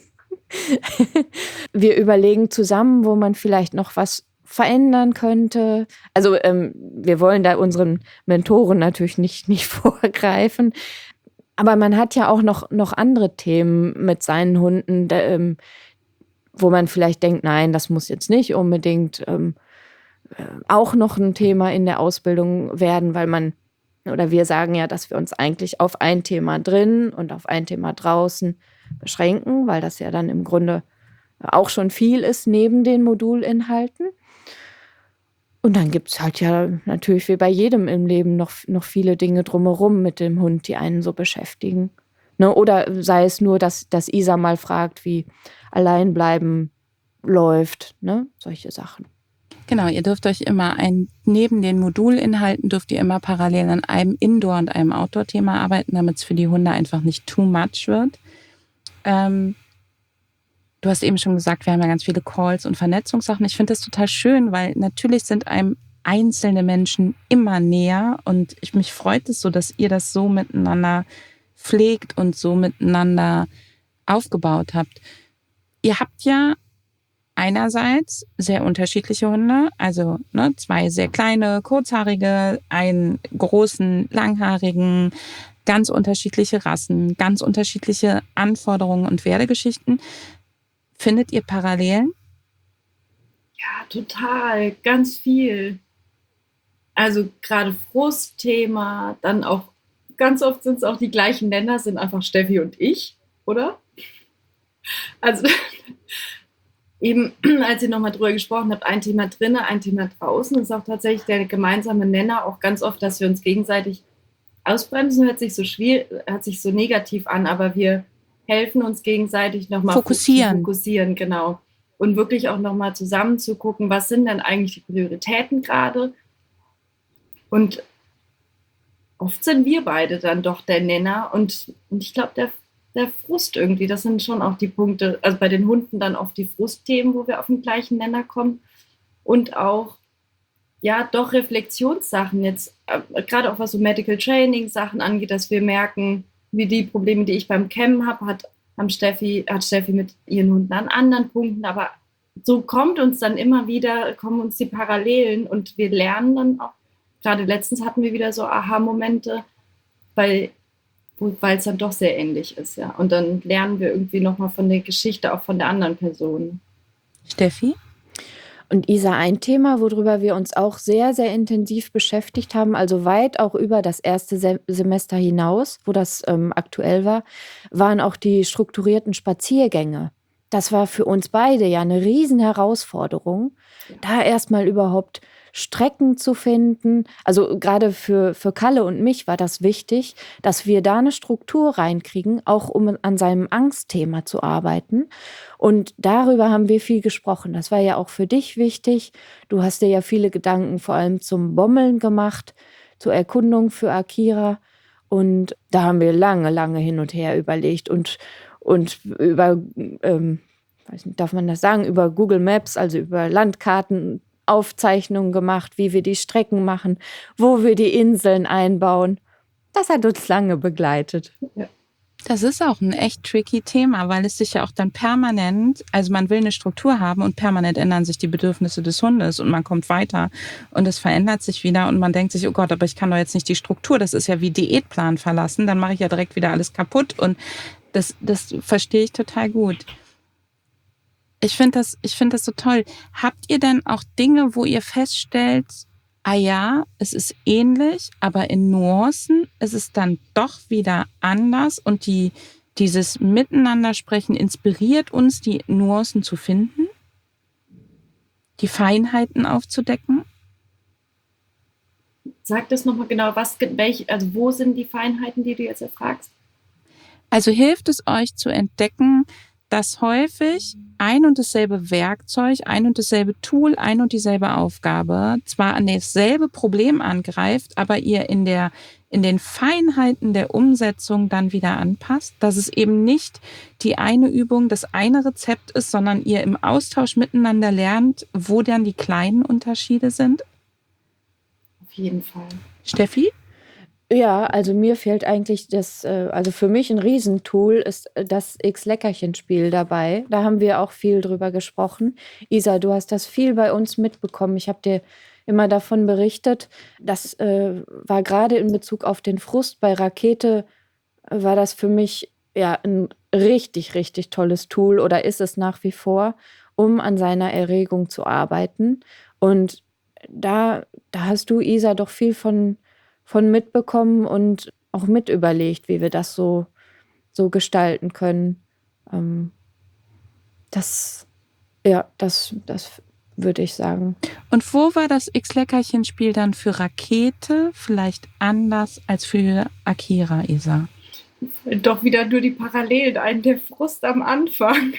Wir überlegen zusammen, wo man vielleicht noch was verändern könnte. Also wir wollen da unseren Mentoren natürlich nicht vorgreifen. Aber man hat ja auch noch andere Themen mit seinen Hunden, wo man vielleicht denkt, nein, das muss jetzt nicht unbedingt auch noch ein Thema in der Ausbildung werden, weil wir sagen ja, dass wir uns eigentlich auf ein Thema drin und auf ein Thema draußen beschränken, weil das ja dann im Grunde auch schon viel ist neben den Modulinhalten. Und dann gibt es halt ja natürlich wie bei jedem im Leben noch viele Dinge drumherum mit dem Hund, die einen so beschäftigen. Ne? Oder sei es nur, dass Isa mal fragt, wie Alleinbleiben läuft, ne? Solche Sachen. Genau, ihr dürft euch immer neben den Modulinhalten dürft ihr immer parallel an einem Indoor- und einem Outdoor-Thema arbeiten, damit es für die Hunde einfach nicht too much wird. Du hast eben schon gesagt, wir haben ja ganz viele Calls und Vernetzungssachen. Ich finde das total schön, weil natürlich sind einem einzelne Menschen immer näher und mich freut es so, dass ihr das so miteinander pflegt und so miteinander aufgebaut habt. Ihr habt ja einerseits sehr unterschiedliche Hunde, also 2 sehr kleine, kurzhaarige, einen großen, langhaarigen, ganz unterschiedliche Rassen, ganz unterschiedliche Anforderungen und Werdegeschichten. Findet ihr Parallelen? Ja, total, ganz viel. Also gerade Frustthema, dann auch ganz oft sind es auch die gleichen Nenner, sind einfach Steffi und ich, oder? Also eben, als ihr nochmal drüber gesprochen habt, ein Thema drinnen, ein Thema draußen, ist auch tatsächlich der gemeinsame Nenner auch ganz oft, dass wir uns gegenseitig ausbremsen, hört sich so negativ an, aber wir helfen uns gegenseitig nochmal fokussieren, genau. Und wirklich auch nochmal zusammen zu gucken, was sind denn eigentlich die Prioritäten gerade? Und oft sind wir beide dann doch der Nenner und ich glaube, der Frust irgendwie, das sind schon auch die Punkte, also bei den Hunden dann oft die Frustthemen, wo wir auf den gleichen Nenner kommen und auch, ja, doch Reflexionssachen jetzt, gerade auch was so Medical Training Sachen angeht, dass wir merken, wie die Probleme, die ich beim Cammen habe, hat Steffi mit ihren Hunden an anderen Punkten, aber so kommen uns die Parallelen und wir lernen dann auch. Gerade letztens hatten wir wieder so Aha-Momente, weil es dann doch sehr ähnlich ist, ja. Und dann lernen wir irgendwie nochmal von der Geschichte, auch von der anderen Person. Steffi? Und Isa, ein Thema, worüber wir uns auch sehr, sehr intensiv beschäftigt haben, also weit auch über das erste Semester hinaus, wo das aktuell war, waren auch die strukturierten Spaziergänge. Das war für uns beide ja eine riesen Herausforderung, da erstmal überhaupt Strecken zu finden. Also gerade für Kalle und mich war das wichtig, dass wir da eine Struktur reinkriegen, auch um an seinem Angstthema zu arbeiten. Und darüber haben wir viel gesprochen. Das war ja auch für dich wichtig. Du hast dir ja viele Gedanken vor allem zum Bommeln gemacht, zur Erkundung für Akira. Und da haben wir lange, lange hin und her überlegt und über, weiß nicht, darf man das sagen, über Google Maps, also über Landkarten, Aufzeichnungen gemacht, wie wir die Strecken machen, wo wir die Inseln einbauen. Das hat uns lange begleitet. Ja. Das ist auch ein echt tricky Thema, weil es sich ja auch dann permanent, also man will eine Struktur haben und permanent ändern sich die Bedürfnisse des Hundes und man kommt weiter und es verändert sich wieder und man denkt sich, oh Gott, aber ich kann doch jetzt nicht die Struktur, das ist ja wie Diätplan verlassen, dann mache ich ja direkt wieder alles kaputt und das verstehe ich total gut. Ich finde das so toll. Habt ihr denn auch Dinge, wo ihr feststellt, ja, es ist ähnlich, aber in Nuancen ist es dann doch wieder anders und dieses Miteinandersprechen inspiriert uns, die Nuancen zu finden, die Feinheiten aufzudecken? Sag das nochmal genau, wo sind die Feinheiten, die du jetzt erfragst? Also hilft es euch zu entdecken, dass häufig ein und dasselbe Werkzeug, ein und dasselbe Tool, ein und dieselbe Aufgabe zwar an dasselbe Problem angreift, aber ihr in den Feinheiten der Umsetzung dann wieder anpasst, dass es eben nicht die eine Übung, das eine Rezept ist, sondern ihr im Austausch miteinander lernt, wo dann die kleinen Unterschiede sind? Auf jeden Fall. Steffi? Ja, also mir fehlt eigentlich also für mich ein Riesentool ist das X-Leckerchen-Spiel dabei. Da haben wir auch viel drüber gesprochen. Isa, du hast das viel bei uns mitbekommen. Ich habe dir immer davon berichtet. Das war gerade in Bezug auf den Frust bei Rakete, war das für mich ja ein richtig, richtig tolles Tool oder ist es nach wie vor, um an seiner Erregung zu arbeiten. Und da hast du, Isa, doch viel von mitbekommen und auch mit überlegt, wie wir das so gestalten können. Das würde ich sagen. Und wo war das X-Leckerchen-Spiel dann für Rakete vielleicht anders als für Akira, Isa? Doch wieder nur die Parallelen ein, der Frust am Anfang.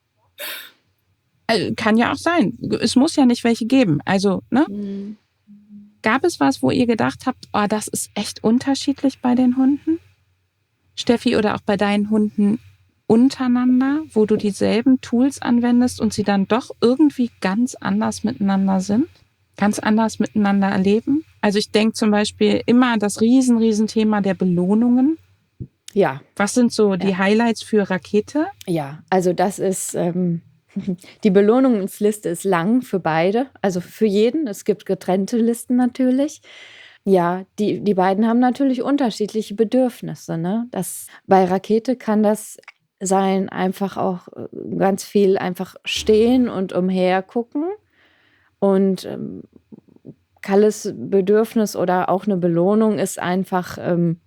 Kann ja auch sein. Es muss ja nicht welche geben. Also, ne? Gab es was, wo ihr gedacht habt, oh, das ist echt unterschiedlich bei den Hunden? Steffi, oder auch bei deinen Hunden untereinander, wo du dieselben Tools anwendest und sie dann doch irgendwie ganz anders miteinander sind? Ganz anders miteinander erleben? Also ich denke zum Beispiel immer an das Riesenthema der Belohnungen. Ja. Was sind so die Highlights für Rakete? Ja, also das ist, die Belohnungsliste ist lang für beide, also für jeden. Es gibt getrennte Listen natürlich. Ja, die beiden haben natürlich unterschiedliche Bedürfnisse, ne? Bei Rakete kann das sein, einfach auch ganz viel einfach stehen und umher gucken. Und Kalles Bedürfnis oder auch eine Belohnung ist einfach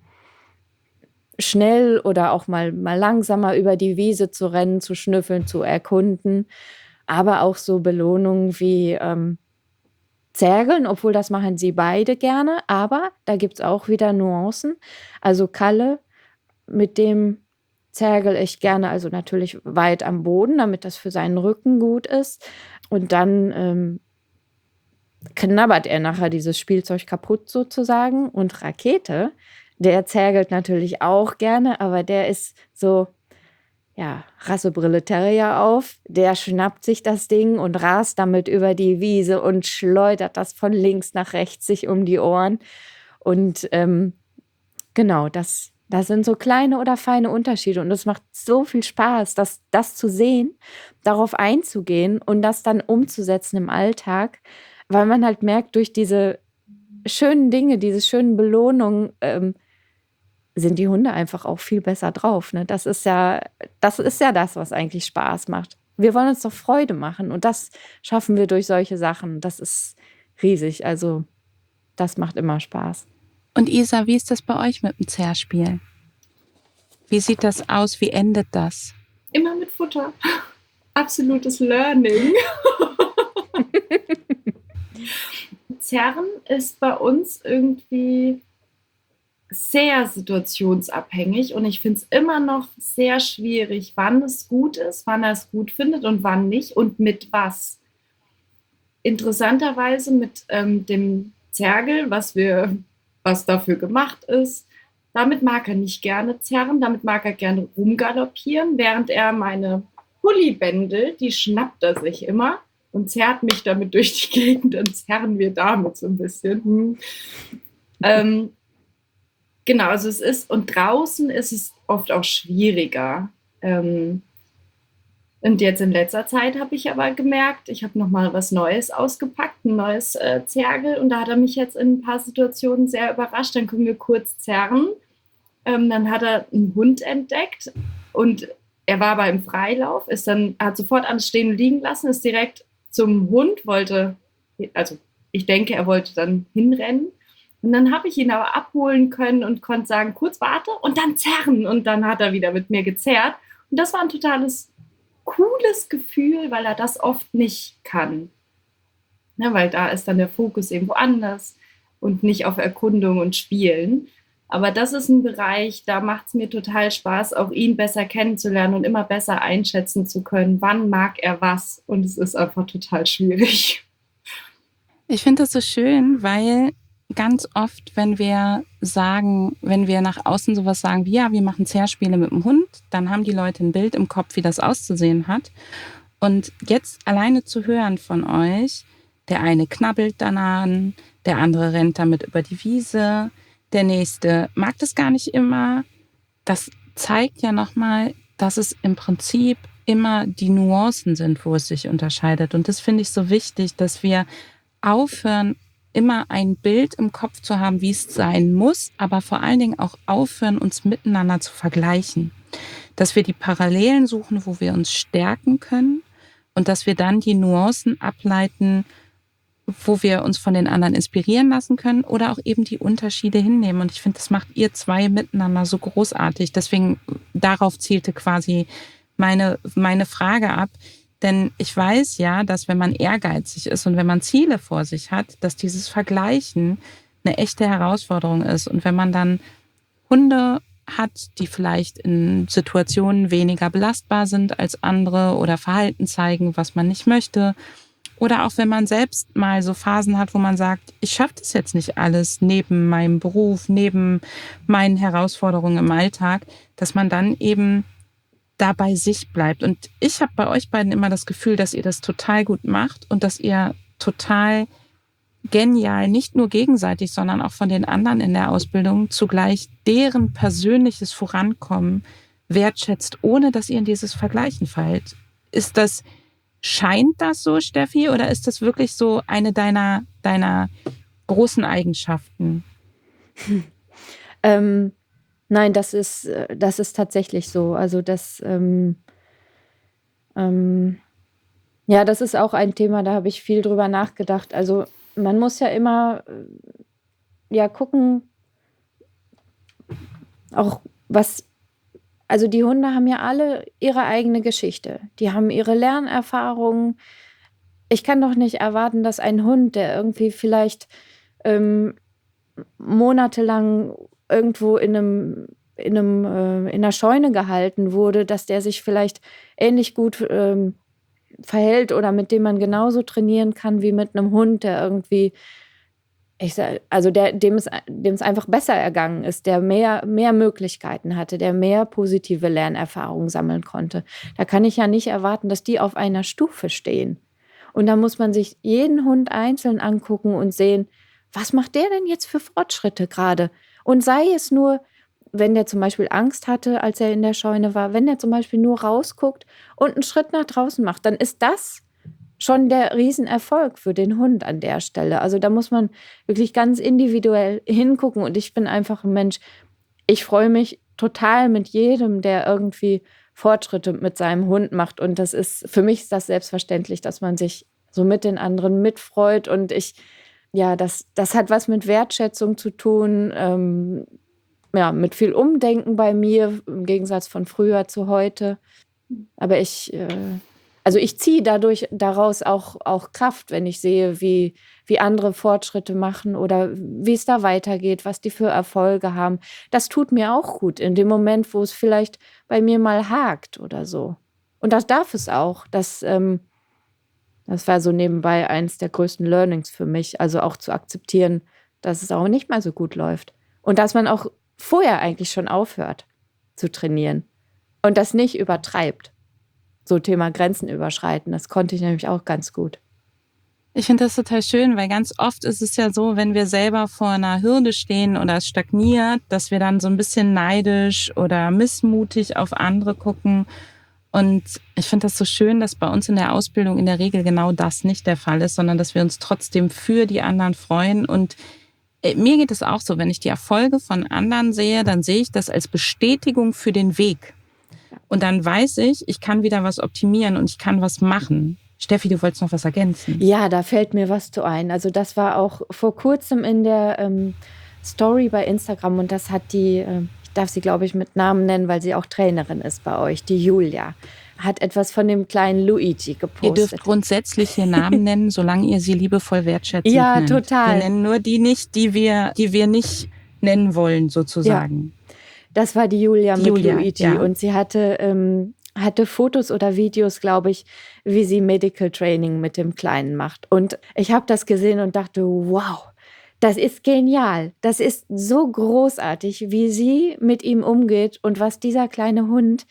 schnell oder auch mal langsamer über die Wiese zu rennen, zu schnüffeln, zu erkunden. Aber auch so Belohnungen wie Zergeln, obwohl das machen sie beide gerne. Aber da gibt es auch wieder Nuancen. Also Kalle, mit dem zergel ich gerne, also natürlich weit am Boden, damit das für seinen Rücken gut ist. Und dann knabbert er nachher dieses Spielzeug kaputt sozusagen. Und Rakete, der zergelt natürlich auch gerne, aber der ist so, ja, Rassebrille Terrier auf. Der schnappt sich das Ding und rast damit über die Wiese und schleudert das von links nach rechts sich um die Ohren. Und genau, das sind so kleine oder feine Unterschiede. Und es macht so viel Spaß, das zu sehen, darauf einzugehen und das dann umzusetzen im Alltag, weil man halt merkt, durch diese schönen Dinge, diese schönen Belohnungen, sind die Hunde einfach auch viel besser drauf. Ne? Das ist ja das, was eigentlich Spaß macht. Wir wollen uns doch Freude machen und das schaffen wir durch solche Sachen. Das ist riesig. Also das macht immer Spaß. Und Isa, wie ist das bei euch mit dem Zerspiel? Wie sieht das aus? Wie endet das? Immer mit Futter. Absolutes Learning. Zerren ist bei uns irgendwie sehr situationsabhängig und ich finde es immer noch sehr schwierig, wann es gut ist, wann er es gut findet und wann nicht und mit was. Interessanterweise mit dem Zergel, was dafür gemacht ist, damit mag er nicht gerne zerren, damit mag er gerne rumgaloppieren, während er meine Hullibändel, die schnappt er sich immer und zerrt mich damit durch die Gegend, dann zerren wir damit so ein bisschen. Genau, also es ist, und draußen ist es oft auch schwieriger. Und jetzt in letzter Zeit habe ich aber gemerkt, ich habe nochmal was Neues ausgepackt, ein neues Zergel, und da hat er mich jetzt in ein paar Situationen sehr überrascht. Dann können wir kurz zerren. Dann hat er einen Hund entdeckt und er war aber im Freilauf, hat sofort alles stehen und liegen lassen, ist direkt zum Hund, ich denke, er wollte dann hinrennen. Und dann habe ich ihn aber abholen können und konnte sagen, kurz warte und dann zerren. Und dann hat er wieder mit mir gezerrt. Und das war ein totales cooles Gefühl, weil er das oft nicht kann. Ja, weil da ist dann der Fokus irgendwo anders und nicht auf Erkundung und Spielen. Aber das ist ein Bereich, da macht es mir total Spaß, auch ihn besser kennenzulernen und immer besser einschätzen zu können, wann mag er was. Und es ist einfach total schwierig. Ich finde das so schön, weil ganz oft, wenn wir nach außen sowas sagen wie, ja, wir machen Zerspiele mit dem Hund, dann haben die Leute ein Bild im Kopf, wie das auszusehen hat. Und jetzt alleine zu hören von euch, der eine knabbelt daran, der andere rennt damit über die Wiese, der nächste mag das gar nicht immer. Das zeigt ja nochmal, dass es im Prinzip immer die Nuancen sind, wo es sich unterscheidet. Und das finde ich so wichtig, dass wir aufhören, immer ein Bild im Kopf zu haben, wie es sein muss, aber vor allen Dingen auch aufhören, uns miteinander zu vergleichen. Dass wir die Parallelen suchen, wo wir uns stärken können und dass wir dann die Nuancen ableiten, wo wir uns von den anderen inspirieren lassen können oder auch eben die Unterschiede hinnehmen. Und ich finde, das macht ihr zwei miteinander so großartig. Deswegen, darauf zielte quasi meine Frage ab. Denn ich weiß ja, dass wenn man ehrgeizig ist und wenn man Ziele vor sich hat, dass dieses Vergleichen eine echte Herausforderung ist. Und wenn man dann Hunde hat, die vielleicht in Situationen weniger belastbar sind als andere oder Verhalten zeigen, was man nicht möchte. Oder auch wenn man selbst mal so Phasen hat, wo man sagt, ich schaffe das jetzt nicht alles neben meinem Beruf, neben meinen Herausforderungen im Alltag, dass man dann eben da bei sich bleibt. Und ich habe bei euch beiden immer das Gefühl, dass ihr das total gut macht und dass ihr total genial, nicht nur gegenseitig, sondern auch von den anderen in der Ausbildung zugleich deren persönliches Vorankommen wertschätzt, ohne dass ihr in dieses Vergleichen fallt. Scheint das so, Steffi, oder ist das wirklich so eine deiner großen Eigenschaften? Nein, das ist tatsächlich so. Also das, ja, das ist auch ein Thema, da habe ich viel drüber nachgedacht. Also man muss ja immer ja gucken, auch also die Hunde haben ja alle ihre eigene Geschichte. Die haben ihre Lernerfahrungen. Ich kann doch nicht erwarten, dass ein Hund, der irgendwie vielleicht monatelang irgendwo in einer Scheune gehalten wurde, dass der sich vielleicht ähnlich gut verhält oder mit dem man genauso trainieren kann wie mit einem Hund, der irgendwie, dem es einfach besser ergangen ist, der mehr Möglichkeiten hatte, der mehr positive Lernerfahrungen sammeln konnte. Da kann ich ja nicht erwarten, dass die auf einer Stufe stehen. Und da muss man sich jeden Hund einzeln angucken und sehen, was macht der denn jetzt für Fortschritte gerade? Und sei es nur, wenn der zum Beispiel Angst hatte, als er in der Scheune war, wenn der zum Beispiel nur rausguckt und einen Schritt nach draußen macht, dann ist das schon der Riesenerfolg für den Hund an der Stelle. Also da muss man wirklich ganz individuell hingucken. Und ich bin einfach ein Mensch, ich freue mich total mit jedem, der irgendwie Fortschritte mit seinem Hund macht. Und für mich ist das selbstverständlich, dass man sich so mit den anderen mitfreut. Und das hat was mit Wertschätzung zu tun, mit viel Umdenken bei mir, im Gegensatz von früher zu heute. Aber ich ziehe daraus auch Kraft, wenn ich sehe, wie andere Fortschritte machen oder wie es da weitergeht, was die für Erfolge haben. Das tut mir auch gut in dem Moment, wo es vielleicht bei mir mal hakt oder so. Und das darf es auch. Das war so nebenbei eins der größten Learnings für mich. Also auch zu akzeptieren, dass es auch nicht mal so gut läuft. Und dass man auch vorher eigentlich schon aufhört zu trainieren und das nicht übertreibt. So Thema Grenzen überschreiten, das konnte ich nämlich auch ganz gut. Ich finde das total schön, weil ganz oft ist es ja so, wenn wir selber vor einer Hürde stehen oder es stagniert, dass wir dann so ein bisschen neidisch oder missmutig auf andere gucken. Und ich finde das so schön, dass bei uns in der Ausbildung in der Regel genau das nicht der Fall ist, sondern dass wir uns trotzdem für die anderen freuen. Und mir geht es auch so, wenn ich die Erfolge von anderen sehe, dann sehe ich das als Bestätigung für den Weg. Und dann weiß ich kann wieder was optimieren und ich kann was machen. Steffi, du wolltest noch was ergänzen. Ja, da fällt mir was zu ein. Also das war auch vor kurzem in der Story bei Instagram und das hat ich darf sie, glaube ich, mit Namen nennen, weil sie auch Trainerin ist bei euch, die Julia, hat etwas von dem kleinen Luigi gepostet. Ihr dürft grundsätzlich hier Namen nennen, solange ihr sie liebevoll wertschätzend nennt. Ja, total. Wir nennen nur die nicht, die wir nicht nennen wollen, sozusagen. Ja. Das war die Julia mit Luigi. Ja. Und sie hatte Fotos oder Videos, glaube ich, wie sie Medical Training mit dem Kleinen macht. Und ich habe das gesehen und dachte, wow, das ist genial. Das ist so großartig, wie sie mit ihm umgeht und was dieser kleine Hund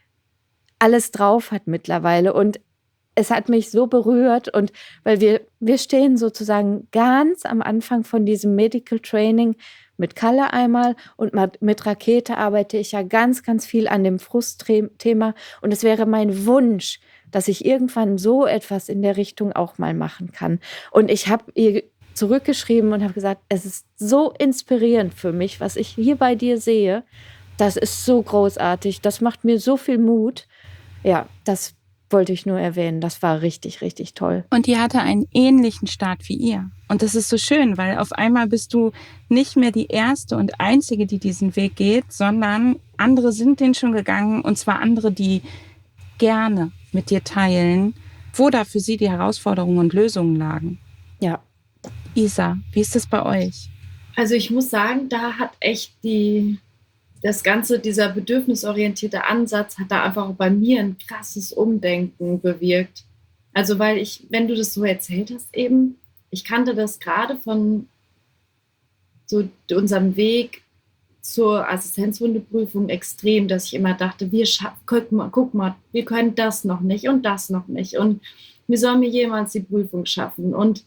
alles drauf hat mittlerweile. Und es hat mich so berührt. Und weil wir stehen sozusagen ganz am Anfang von diesem Medical Training mit Kalle einmal und mit Rakete arbeite ich ja ganz, ganz viel an dem Frustthema. Und es wäre mein Wunsch, dass ich irgendwann so etwas in der Richtung auch mal machen kann. Und ich habe ihr zurückgeschrieben und habe gesagt, es ist so inspirierend für mich, was ich hier bei dir sehe. Das ist so großartig. Das macht mir so viel Mut. Ja, das wollte ich nur erwähnen. Das war richtig, richtig toll. Und die hatte einen ähnlichen Start wie ihr. Und das ist so schön, weil auf einmal bist du nicht mehr die Erste und Einzige, die diesen Weg geht, sondern andere sind den schon gegangen. Und zwar andere, die gerne mit dir teilen, wo da für sie die Herausforderungen und Lösungen lagen. Ja. Isa, wie ist das bei euch? Also ich muss sagen, da hat echt die das Ganze, dieser bedürfnisorientierte Ansatz hat da einfach auch bei mir ein krasses Umdenken bewirkt. Also weil wenn du das so erzählt hast eben, ich kannte das gerade von so unserem Weg zur Assistenzhundeprüfung extrem, dass ich immer dachte, guck mal, wir können das noch nicht und das noch nicht und wie soll mir jemals die Prüfung schaffen? Und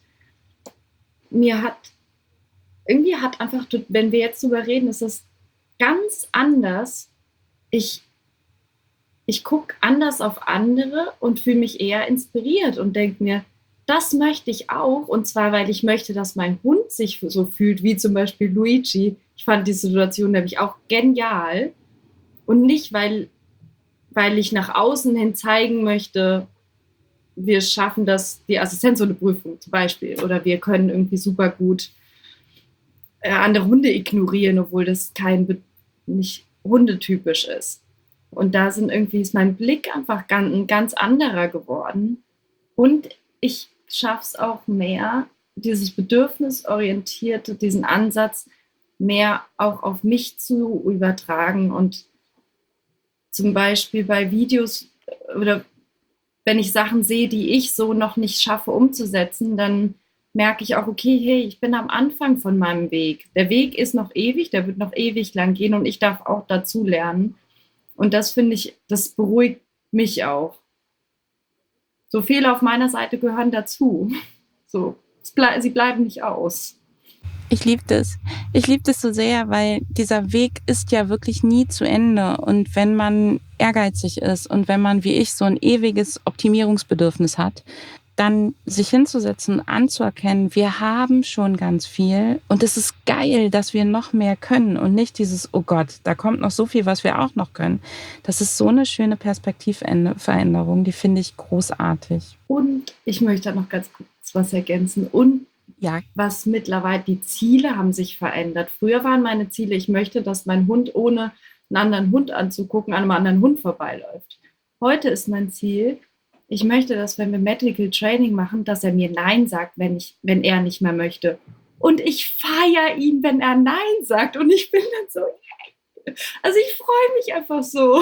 irgendwie hat einfach, wenn wir jetzt drüber reden, ist das ganz anders. Ich gucke anders auf andere und fühle mich eher inspiriert und denke mir, das möchte ich auch. Und zwar, weil ich möchte, dass mein Hund sich so fühlt, wie zum Beispiel Luigi. Ich fand die Situation nämlich auch genial. Und nicht, weil ich nach außen hin zeigen möchte, wir schaffen das, die Assistenzhundeprüfung zum Beispiel. Oder wir können irgendwie super gut andere Hunde ignorieren, obwohl das nicht hundetypisch ist. Und da ist mein Blick einfach ein ganz anderer geworden. Und ich schaffe es auch mehr, dieses bedürfnisorientierte, diesen Ansatz mehr auch auf mich zu übertragen. Und zum Beispiel bei Videos oder wenn ich Sachen sehe, die ich so noch nicht schaffe umzusetzen, dann merke ich auch, okay, hey, ich bin am Anfang von meinem Weg. Der Weg ist noch ewig, der wird noch ewig lang gehen und ich darf auch dazu lernen. Und das finde ich, das beruhigt mich auch. So Fehler auf meiner Seite gehören dazu. So, sie bleiben nicht aus. Ich liebe das. Ich liebe das so sehr, weil dieser Weg ist ja wirklich nie zu Ende. Und wenn man ehrgeizig ist und wenn man wie ich so ein ewiges Optimierungsbedürfnis hat, dann sich hinzusetzen, anzuerkennen, wir haben schon ganz viel und es ist geil, dass wir noch mehr können und nicht dieses, oh Gott, da kommt noch so viel, was wir auch noch können. Das ist so eine schöne Perspektivveränderung, die finde ich großartig. Und ich möchte da noch ganz kurz was ergänzen. Und ja, was mittlerweile, die Ziele haben sich verändert. Früher waren meine Ziele, ich möchte, dass mein Hund ohne einen anderen Hund anzugucken, an einem anderen Hund vorbeiläuft. Heute ist mein Ziel, ich möchte, dass wenn wir Medical Training machen, dass er mir Nein sagt, wenn er nicht mehr möchte. Und ich feiere ihn, wenn er Nein sagt. Und ich bin dann so, also ich freue mich einfach so.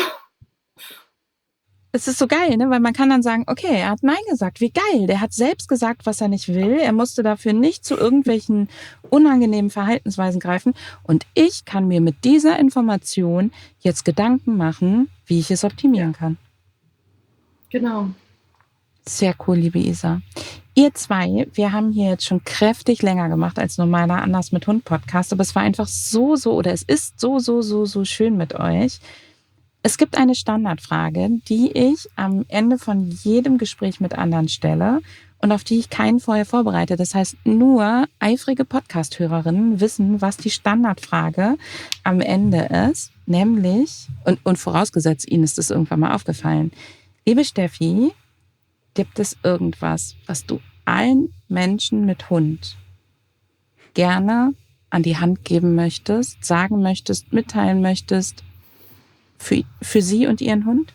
Es ist so geil, ne? Weil man kann dann sagen, okay, er hat Nein gesagt, wie geil. Der hat selbst gesagt, was er nicht will. Er musste dafür nicht zu irgendwelchen unangenehmen Verhaltensweisen greifen. Und ich kann mir mit dieser Information jetzt Gedanken machen, wie ich es optimieren kann. Genau. Sehr cool, liebe Isa. Ihr zwei, wir haben hier jetzt schon kräftig länger gemacht als normaler Anders mit Hund Podcast, aber es war einfach es ist so schön mit euch. Es gibt eine Standardfrage, die ich am Ende von jedem Gespräch mit anderen stelle und auf die ich keinen vorher vorbereite. Das heißt, nur eifrige Podcast-Hörerinnen wissen, was die Standardfrage am Ende ist, nämlich, und vorausgesetzt, Ihnen ist das irgendwann mal aufgefallen. Liebe Steffi, gibt es irgendwas, was du allen Menschen mit Hund gerne an die Hand geben möchtest, sagen möchtest, mitteilen möchtest für sie und ihren Hund?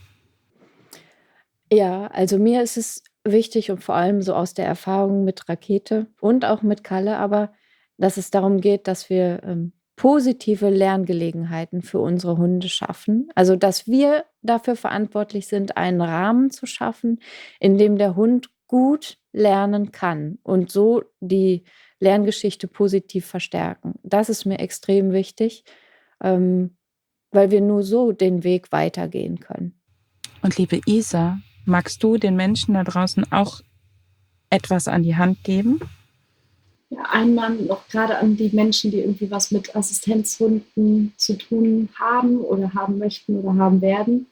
Ja, also mir ist es wichtig und vor allem so aus der Erfahrung mit Rakete und auch mit Kalle, aber dass es darum geht, dass wir positive Lerngelegenheiten für unsere Hunde schaffen. Also dass wir dafür verantwortlich sind, einen Rahmen zu schaffen, in dem der Hund gut lernen kann und so die Lerngeschichte positiv verstärken. Das ist mir extrem wichtig, weil wir nur so den Weg weitergehen können. Und liebe Isa, magst du den Menschen da draußen auch etwas an die Hand geben? Ja, einmal noch gerade an die Menschen, die irgendwie was mit Assistenzhunden zu tun haben oder haben möchten oder haben werden.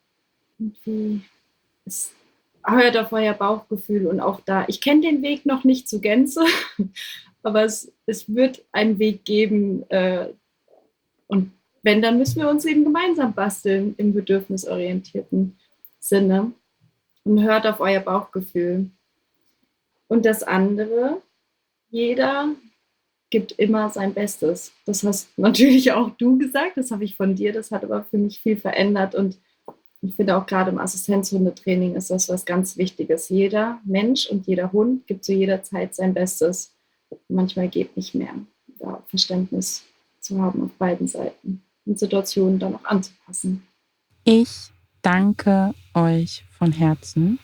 Hört auf euer Bauchgefühl und auch da, ich kenne den Weg noch nicht zur Gänze, aber es wird einen Weg geben und wenn, dann müssen wir uns eben gemeinsam basteln im bedürfnisorientierten Sinne und hört auf euer Bauchgefühl. Und das andere, jeder gibt immer sein Bestes. Das hast natürlich auch du gesagt, das habe ich von dir, das hat aber für mich viel verändert und ich finde auch gerade im Assistenzhundetraining ist das was ganz Wichtiges. Jeder Mensch und jeder Hund gibt zu jeder Zeit sein Bestes. Manchmal geht nicht mehr, da Verständnis zu haben auf beiden Seiten. und Situationen dann auch anzupassen. Ich danke euch von Herzen.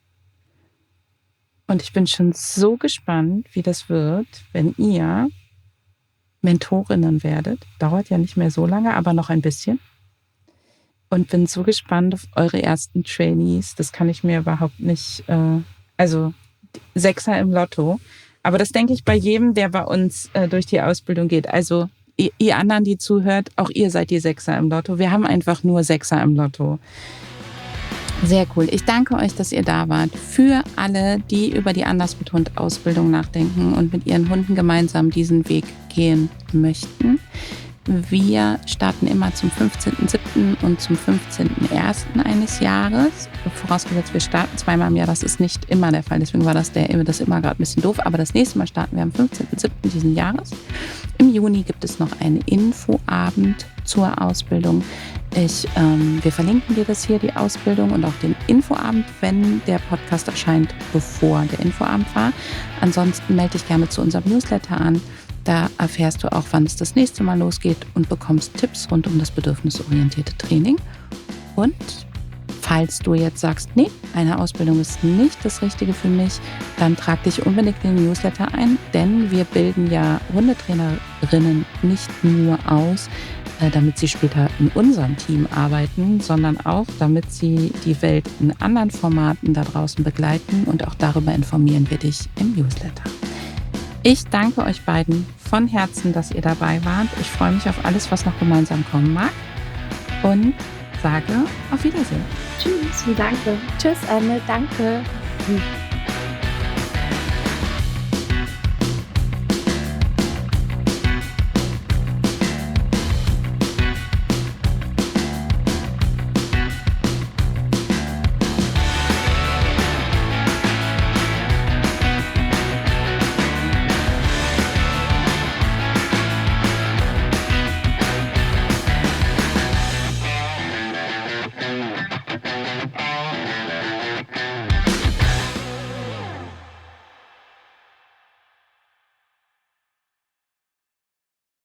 Und ich bin schon so gespannt, wie das wird, wenn ihr Mentorinnen werdet. Dauert ja nicht mehr so lange, aber noch ein bisschen. Und bin so gespannt auf eure ersten Trainees. Das kann ich mir überhaupt nicht, also Sechser im Lotto. Aber das denke ich bei jedem, der bei uns durch die Ausbildung geht. Also ihr anderen, die zuhört, auch ihr seid die Sechser im Lotto. Wir haben einfach nur Sechser im Lotto. Sehr cool. Ich danke euch, dass ihr da wart. Für alle, die über die Anders mit Hund Ausbildung nachdenken und mit ihren Hunden gemeinsam diesen Weg gehen möchten. Wir starten immer zum 15.07. und zum 15.01. eines Jahres. Vorausgesetzt, wir starten zweimal im Jahr. Das ist nicht immer der Fall. Deswegen war das immer gerade ein bisschen doof. Aber das nächste Mal starten wir am 15.07. diesen Jahres. Im Juni gibt es noch einen Infoabend zur Ausbildung. Wir verlinken dir das hier, die Ausbildung und auch den Infoabend, wenn der Podcast erscheint, bevor der Infoabend war. Ansonsten melde dich gerne zu unserem Newsletter an. Da erfährst du auch, wann es das nächste Mal losgeht und bekommst Tipps rund um das bedürfnisorientierte Training. Und falls du jetzt sagst, nee, eine Ausbildung ist nicht das Richtige für mich, dann trag dich unbedingt in den Newsletter ein, denn wir bilden ja Hundetrainerinnen nicht nur aus, damit sie später in unserem Team arbeiten, sondern auch, damit sie die Welt in anderen Formaten da draußen begleiten, und auch darüber informieren wir dich im Newsletter. Ich danke euch beiden von Herzen, dass ihr dabei wart. Ich freue mich auf alles, was noch gemeinsam kommen mag, und sage auf Wiedersehen. Tschüss und danke. Tschüss, Anne, danke.